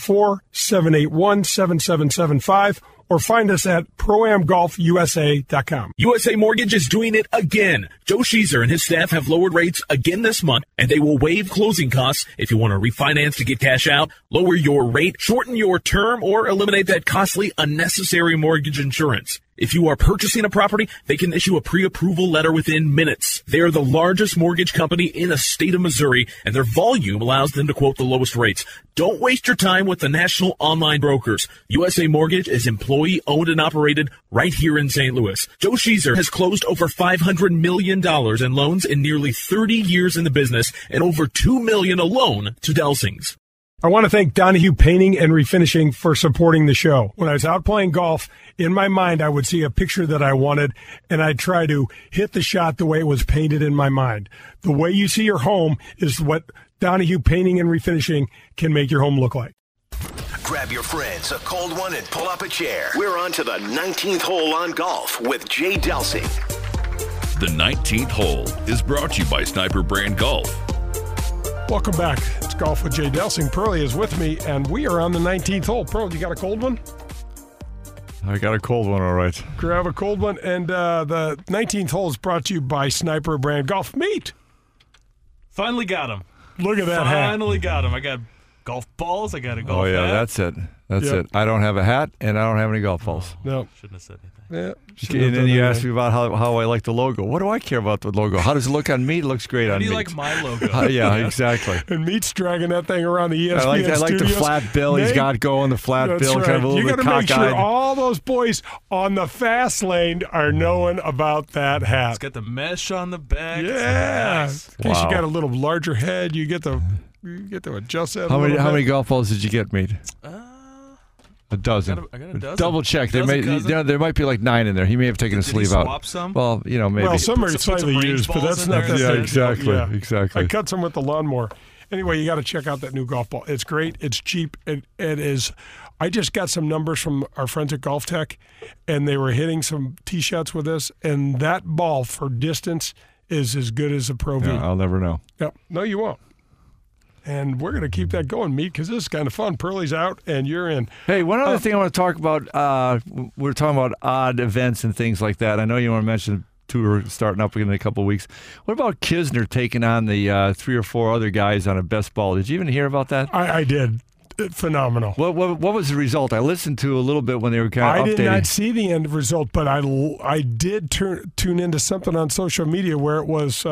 314-781-7775 or find us at ProAmGolfUSA.com. USA Mortgage is doing it again. Joe Sheezer and his staff have lowered rates again this month, and they will waive closing costs if you want to refinance to get cash out, lower your rate, shorten your term, or eliminate that costly, unnecessary mortgage insurance. If you are purchasing a property, they can issue a pre-approval letter within minutes. They are the largest mortgage company in the state of Missouri, and their volume allows them to quote the lowest rates. Don't waste your time with the national online brokers. USA Mortgage is employee-owned and operated right here in St. Louis. Joe Sheezer has closed over $500 million in loans in nearly 30 years in the business and over $2 million alone to Delsings. I want to thank Donahue Painting and Refinishing for supporting the show. When I was out playing golf, in my mind, I would see a picture that I wanted, and I'd try to hit the shot the way it was painted in my mind. The way you see your home is what Donahue Painting and Refinishing can make your home look like. Grab your friends, a cold one, and pull up a chair. We're on to the 19th hole on golf with Jay Delsing. The 19th hole is brought to you by Sniper Brand Golf. Welcome back. It's Golf with Jay Delsing. Pearlie is with me, and we are on the 19th hole. Pearl, you got a cold one? I got a cold one, all right. Grab a cold one. And the 19th hole is brought to you by Sniper Brand Golf. Meet. Finally got him. Look at that hat. Finally got him. I got golf balls. I got a golf hat. Oh, yeah, that's it. That's it. I don't have a hat, and I don't have any golf balls. No. Shouldn't have said anything. Yeah. And then you asked me about how I like the logo. What do I care about the logo? How does it look on me? It looks great on me. How do you like my logo? Yeah, exactly. And Meat's dragging that thing around the ESPN I like the flat bill he's got going, the flat bill, right. kind of a little bit cockeyed. You got to make sure all those boys on the fast lane are knowing about that hat. It's got the mesh on the back. Yeah. Nice. In case you got a little larger head, you get to adjust that. How many golf balls did you get, Meat? A dozen. I got a dozen. Double check. There might be like 9 in there. He may have taken a sleeve out. Swap some? Well, maybe. Well, some are slightly used, but that's not that. Yeah, exactly. I cut some with the lawnmower. Anyway, you got to check out that new golf ball. It's great. It's cheap. It is. I just got some numbers from our friends at Golf Tech, and they were hitting some tee shots with us, and that ball for distance is as good as a Pro V. I'll never know. Yep. No, you won't. And we're going to keep that going, Meat, because this is kind of fun. Pearlie's out, and you're in. Hey, one other thing I want to talk about. We're talking about odd events and things like that. I know you want to mention the tour starting up again in a couple of weeks. What about Kisner taking on the 3 or 4 other guys on a best ball? Did you even hear about that? I did. Phenomenal. What was the result? I listened to a little bit when they were kind of updating. I did not see the end result, but I did tune into something on social media where it was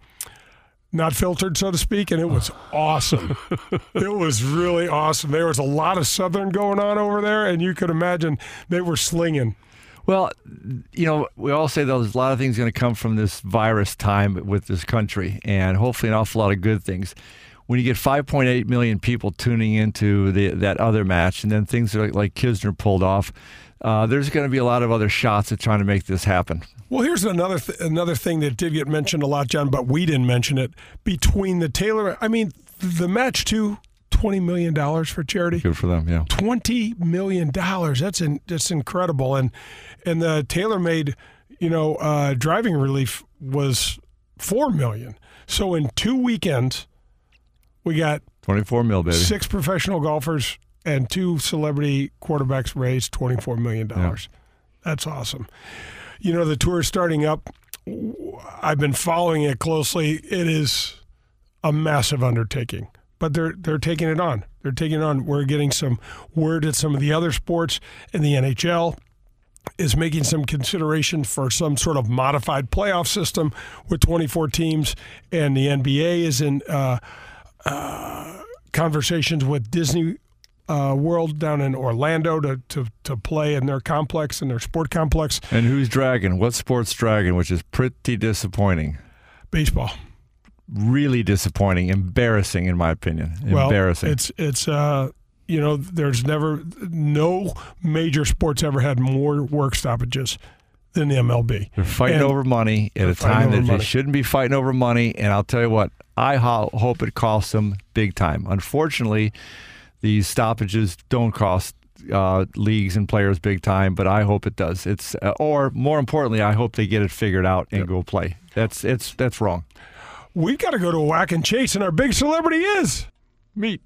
not filtered, so to speak, and it was awesome. It was really awesome. There was a lot of Southern going on over there, and you could imagine they were slinging. Well, we all say there's a lot of things going to come from this virus time with this country, and hopefully an awful lot of good things. When you get 5.8 million people tuning into that other match, and then things like Kisner pulled off, there's going to be a lot of other shots at trying to make this happen. Well, here's another thing that did get mentioned a lot, John, but we didn't mention it. Between the Taylor, the match too, $20 million for charity. Good for them, yeah. $20 million. That's incredible. And the TaylorMade, driving relief was $4 million. So in 2 weekends, we got $24 million, baby. 6 professional golfers and 2 celebrity quarterbacks raised $24 million. Yeah. That's awesome. The tour is starting up. I've been following it closely. It is a massive undertaking, but they're taking it on. They're taking it on. We're getting some word that some of the other sports in the NHL is making some consideration for some sort of modified playoff system with 24 teams, and the NBA is in conversations with Disney World down in Orlando to play in their complex, in their sport complex. And who's dragging? What sport's dragging, which is pretty disappointing? Baseball. Really disappointing. Embarrassing, in my opinion. Embarrassing. Well, there's no major sports ever had more work stoppages than the MLB. They're fighting over money at a time that they shouldn't be fighting over money, and I'll tell you what, I hope it costs them big time. Unfortunately, these stoppages don't cost leagues and players big time, but I hope it does. Or more importantly, I hope they get it figured out and go play. That's wrong. We've got to go to a Whack and Chase, and our big celebrity is Meat.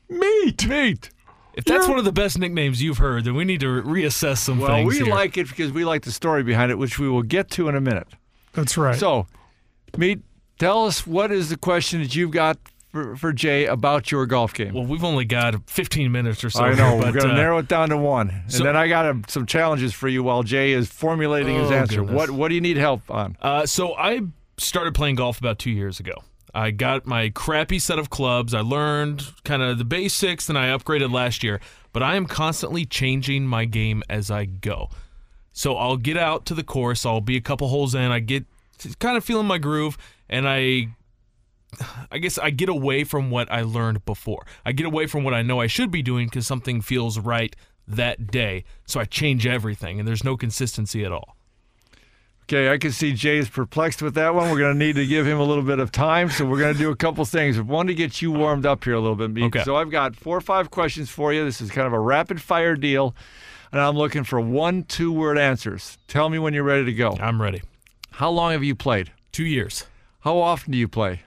If that's one of the best nicknames you've heard, then we need to reassess some things. Well, we here. like it because we like the story behind it, which we will get to in a minute. That's right. So, Meat, tell us what is the question that you've got for Jay about your golf game. Well, we've only got 15 minutes or so. I know. But, we're going to narrow it down to one. And then I got some challenges for you while Jay is formulating his answer. Goodness. What do you need help on? So I started playing golf about 2 years ago. I got my crappy set of clubs. I learned kind of the basics, and I upgraded last year. But I am constantly changing my game as I go. So I'll get out to the course. I'll be a couple holes in. I get kind of feeling my groove, and I guess I get away from what I learned before. I get away from what I know I should be doing because something feels right that day. So I change everything, and there's no consistency at all. Okay, I can see Jay's perplexed with that one. We're going to need to give him a little bit of time, so we're going to do a couple things. One, to get you warmed up here a little bit. Okay. So I've got 4 or 5 questions for you. This is kind of a rapid-fire deal, and I'm looking for 1 2-word answers. Tell me when you're ready to go. I'm ready. How long have you played? 2 years. How often do you play?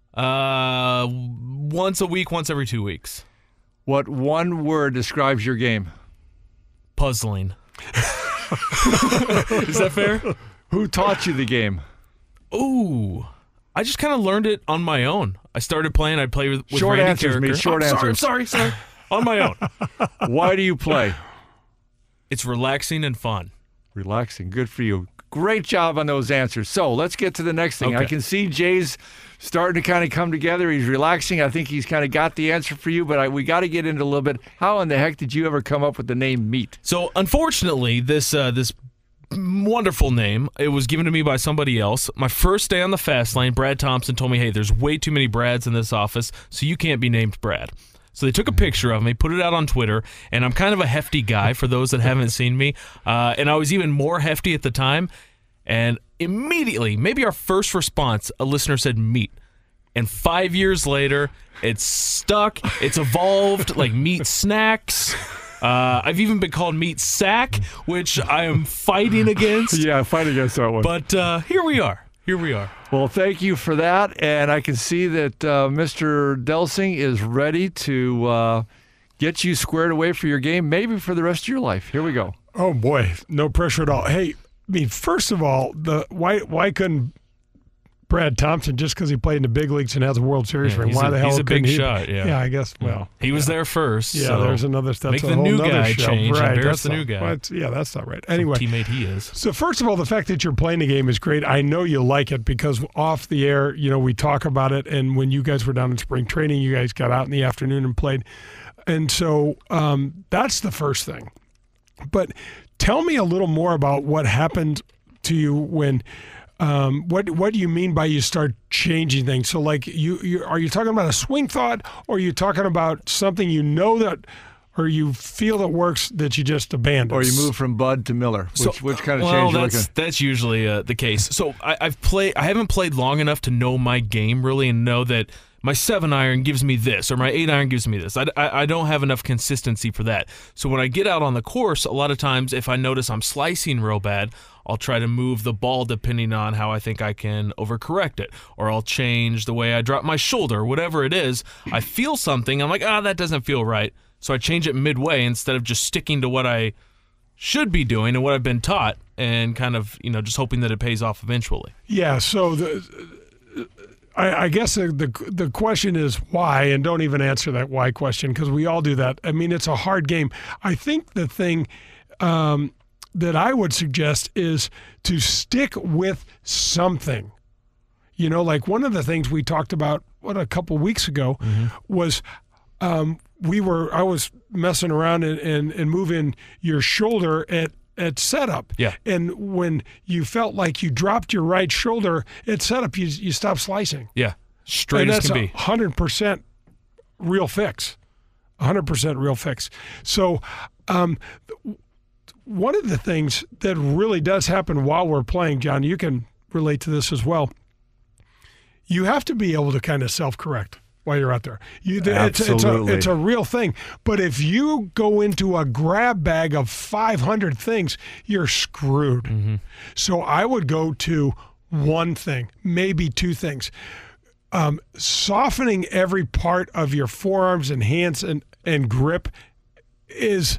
Once a week, once every 2 weeks. What one word describes your game? Puzzling. Is that fair? Who taught you the game? Ooh, I just kind of learned it on my own. I started playing. I'd play with short Randy answers, Carricker. mate. Short answers. Sorry. On my own. Why do you play? It's relaxing and fun. Relaxing. Good for you. Great job on those answers. So let's get to the next thing. Okay. I can see Jay's starting to kind of come together. He's relaxing. I think he's kind of got the answer for you, but we got to get into a little bit. How in the heck did you ever come up with the name Meat? So unfortunately, this wonderful name, it was given to me by somebody else. My first day on the fast lane, Brad Thompson told me, hey, there's way too many Brads in this office, so you can't be named Brad. So they took a picture of me, put it out on Twitter, and I'm kind of a hefty guy for those that haven't seen me. And I was even more hefty at the time. And immediately, maybe our first response, a listener said Meat. And 5 years later, it's stuck. It's evolved like Meat Snacks. I've even been called Meat Sack, which I am fighting against. Yeah, fighting against that one. But here we are. Well, thank you for that. And I can see that Mr. Delsing is ready to get you squared away for your game, maybe for the rest of your life. Here we go. Oh, boy. No pressure at all. Hey, I mean, first of all, why couldn't Brad Thompson, just because he played in the big leagues and has a World Series ring, why the hell he's a big he? shot, yeah. Yeah, I guess, well. He was there first. Yeah, so there's another stuff. Make the new guy change. Right, Embarrass the new guy. Yeah, that's not right. Anyway. Teammate he is. So first of all, the fact that you're playing the game is great. I know you like it because off the air, we talk about it, and when you guys were down in spring training, you guys got out in the afternoon and played. And so that's the first thing. But tell me a little more about what happened to you when what do you mean by you start changing things? So like you are you talking about a swing thought, or are you talking about something that or you feel that works that you just abandoned? Or you move from Bud to Miller. Which kind of change you're looking at? That's usually the case. So I haven't played long enough to know my game really and know that my 7-iron gives me this, or my 8-iron gives me this. I don't have enough consistency for that. So when I get out on the course, a lot of times if I notice I'm slicing real bad, I'll try to move the ball depending on how I think I can overcorrect it. Or I'll change the way I drop my shoulder, whatever it is. I feel something, I'm like, that doesn't feel right. So I change it midway instead of just sticking to what I should be doing and what I've been taught and kind of, just hoping that it pays off eventually. Yeah, so I guess the question is why, and don't even answer that why question because we all do that. I mean, it's a hard game. I think the thing that I would suggest is to stick with something. Like one of the things we talked about a couple weeks ago was I was messing around and moving your shoulder at setup. Yeah. And when you felt like you dropped your right shoulder at setup, you stopped slicing. Yeah. Straight as can be. 100% real fix. 100% real fix. So one of the things that really does happen while we're playing, John, you can relate to this as well. You have to be able to kind of self-correct. while you're out there. It's a real thing. But if you go into a grab bag of 500 things, you're screwed. Mm-hmm. So I would go to one thing, maybe two things. Softening every part of your forearms and hands and grip is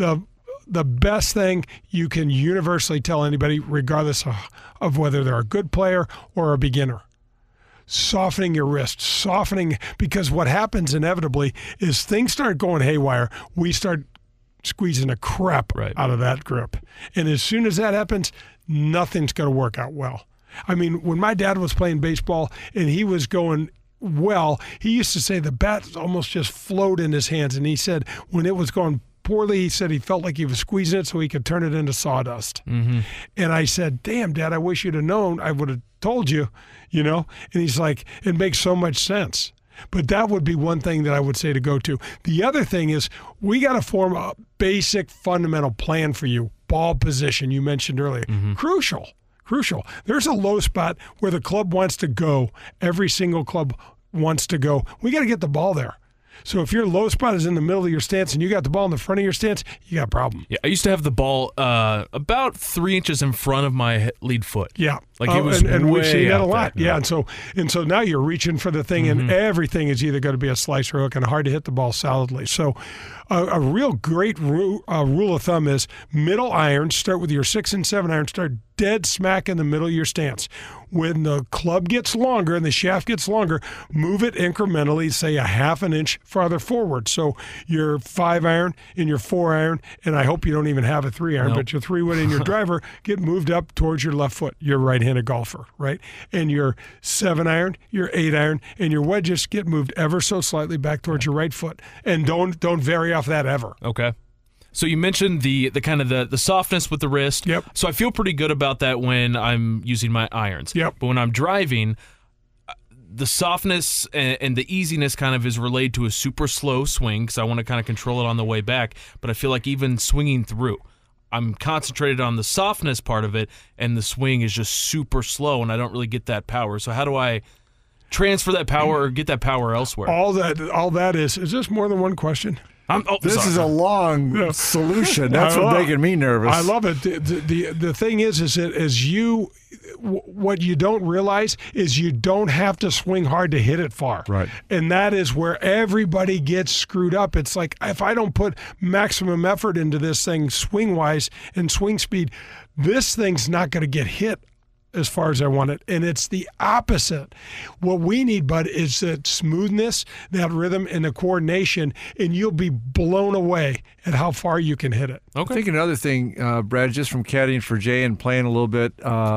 the best thing you can universally tell anybody, regardless of whether they're a good player or a beginner. Softening your wrist, because what happens inevitably is things start going haywire. We start squeezing the crap out of that grip. And as soon as that happens, nothing's going to work out well. I mean, when my dad was playing baseball and he was going well, he used to say the bat almost just flowed in his hands. And he said when it was going poorly, he said he felt like he was squeezing it so he could turn it into sawdust. Mm-hmm. And I said, damn, Dad, I wish you'd have known. I would have told you, And he's like, it makes so much sense. But that would be one thing that I would say to go to. The other thing is we got to form a basic fundamental plan for you. Ball position, you mentioned earlier. Mm-hmm. Crucial. There's a low spot where the club wants to go. Every single club wants to go. We got to get the ball there. So if your low spot is in the middle of your stance and you got the ball in the front of your stance, you got a problem. Yeah, I used to have the ball about 3 inches in front of my lead foot. Yeah, like it was and we've seen that a lot. There. Yeah, and so now you're reaching for the thing, and everything is either going to be a slice or hook, and hard to hit the ball solidly. So a real great rule of thumb is middle iron. Start with your 6 and 7 iron. Start dead smack in the middle of your stance. When the club gets longer and the shaft gets longer, move it incrementally, say a half an inch farther forward. So your 5 iron and your 4 iron, and I hope you don't even have a 3 iron, but your 3-wood and your driver get moved up towards your left foot. You're a right-handed golfer, right? And your 7 iron, your 8 iron, and your wedges get moved ever so slightly back towards your right foot. And don't vary off that ever. Okay. So you mentioned the kind of the softness with the wrist. Yep. So I feel pretty good about that when I'm using my irons. Yep. But when I'm driving, the softness and the easiness kind of is relayed to a super slow swing because I want to kind of control it on the way back. But I feel like even swinging through, I'm concentrated on the softness part of it, and the swing is just super slow, and I don't really get that power. So how do I transfer that power or get that power elsewhere? All that is this more than one question? This is a long solution. That's what's making me nervous. I love it. The thing is that what you don't realize is you don't have to swing hard to hit it far. Right. And that is where everybody gets screwed up. It's like if I don't put maximum effort into this thing swing-wise and swing speed, this thing's not going to get hit as far as I want it. And it's the opposite. What we need, Bud, is that smoothness, that rhythm, and the coordination, and you'll be blown away at how far you can hit it. Okay. I think another thing, Brad, just from caddying for Jay and playing a little bit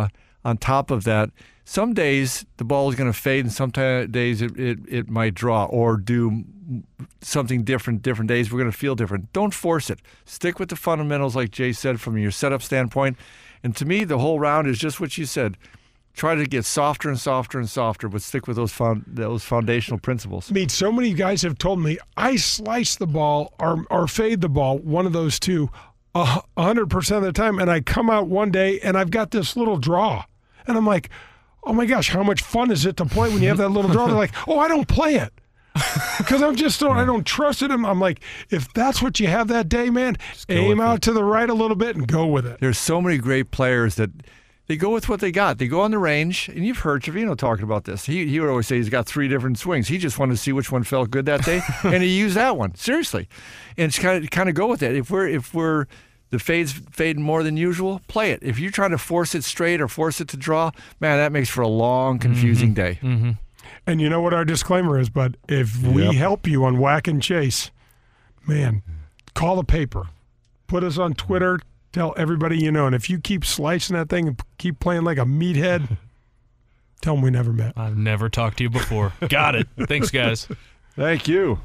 on top of that, some days the ball is going to fade, and some days it might draw or do something different. Different days we're going to feel different. Don't force it. Stick with the fundamentals, like Jay said, from your setup standpoint. And to me, the whole round is just what you said. Try to get softer and softer and softer, but stick with those foundational principles. I mean, so many guys have told me I slice the ball or fade the ball, one of those two, 100% of the time, and I come out one day and I've got this little draw. And I'm like, oh my gosh, how much fun is it to play when you have that little draw? They're like, oh, I don't play it. Because I don't trust it. I'm like, if that's what you have that day, man, aim out to the right a little bit and go with it. There's so many great players that they go with what they got. They go on the range, and you've heard Trevino talking about this. He would always say he's got 3 different swings. He just wanted to see which one felt good that day, and he used that one seriously. And it's kind of go with it. If we're the fade's fading more than usual, play it. If you're trying to force it straight or force it to draw, man, that makes for a long, confusing day. Mm-hmm. And you know what our disclaimer is, Bud? If we help you on Whack and Chase, man, call the paper. Put us on Twitter. Tell everybody you know. And if you keep slicing that thing and keep playing like a meathead, tell them we never met. I've never talked to you before. Got it. Thanks, guys. Thank you.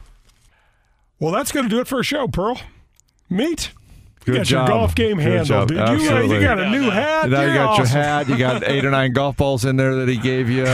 Well, that's going to do it for our show, Pearl. Meet. You got job. your golf game handled, dude. You got a new hat. Now you got awesome. your hat. You got 8 or 9 golf balls in there that he gave you.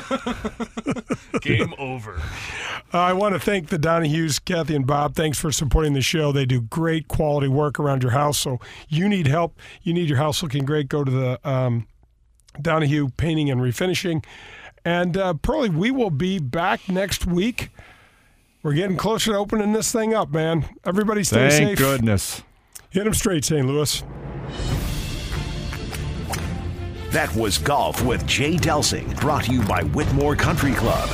Game over. I want to thank the Donahues, Kathy and Bob. Thanks for supporting the show. They do great quality work around your house. So you need help. You need your house looking great. Go to the Donahue Painting and Refinishing. And Pearly, we will be back next week. We're getting closer to opening this thing up, man. Everybody stay safe. Thank goodness. Hit them straight, St. Louis. That was Golf with Jay Delsing, brought to you by Whitmore Country Club.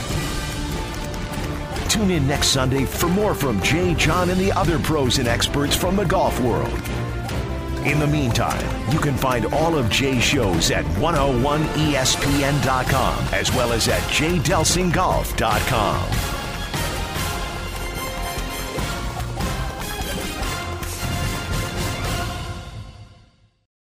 Tune in next Sunday for more from Jay, John, and the other pros and experts from the golf world. In the meantime, you can find all of Jay's shows at 101ESPN.com as well as at jdelsinggolf.com.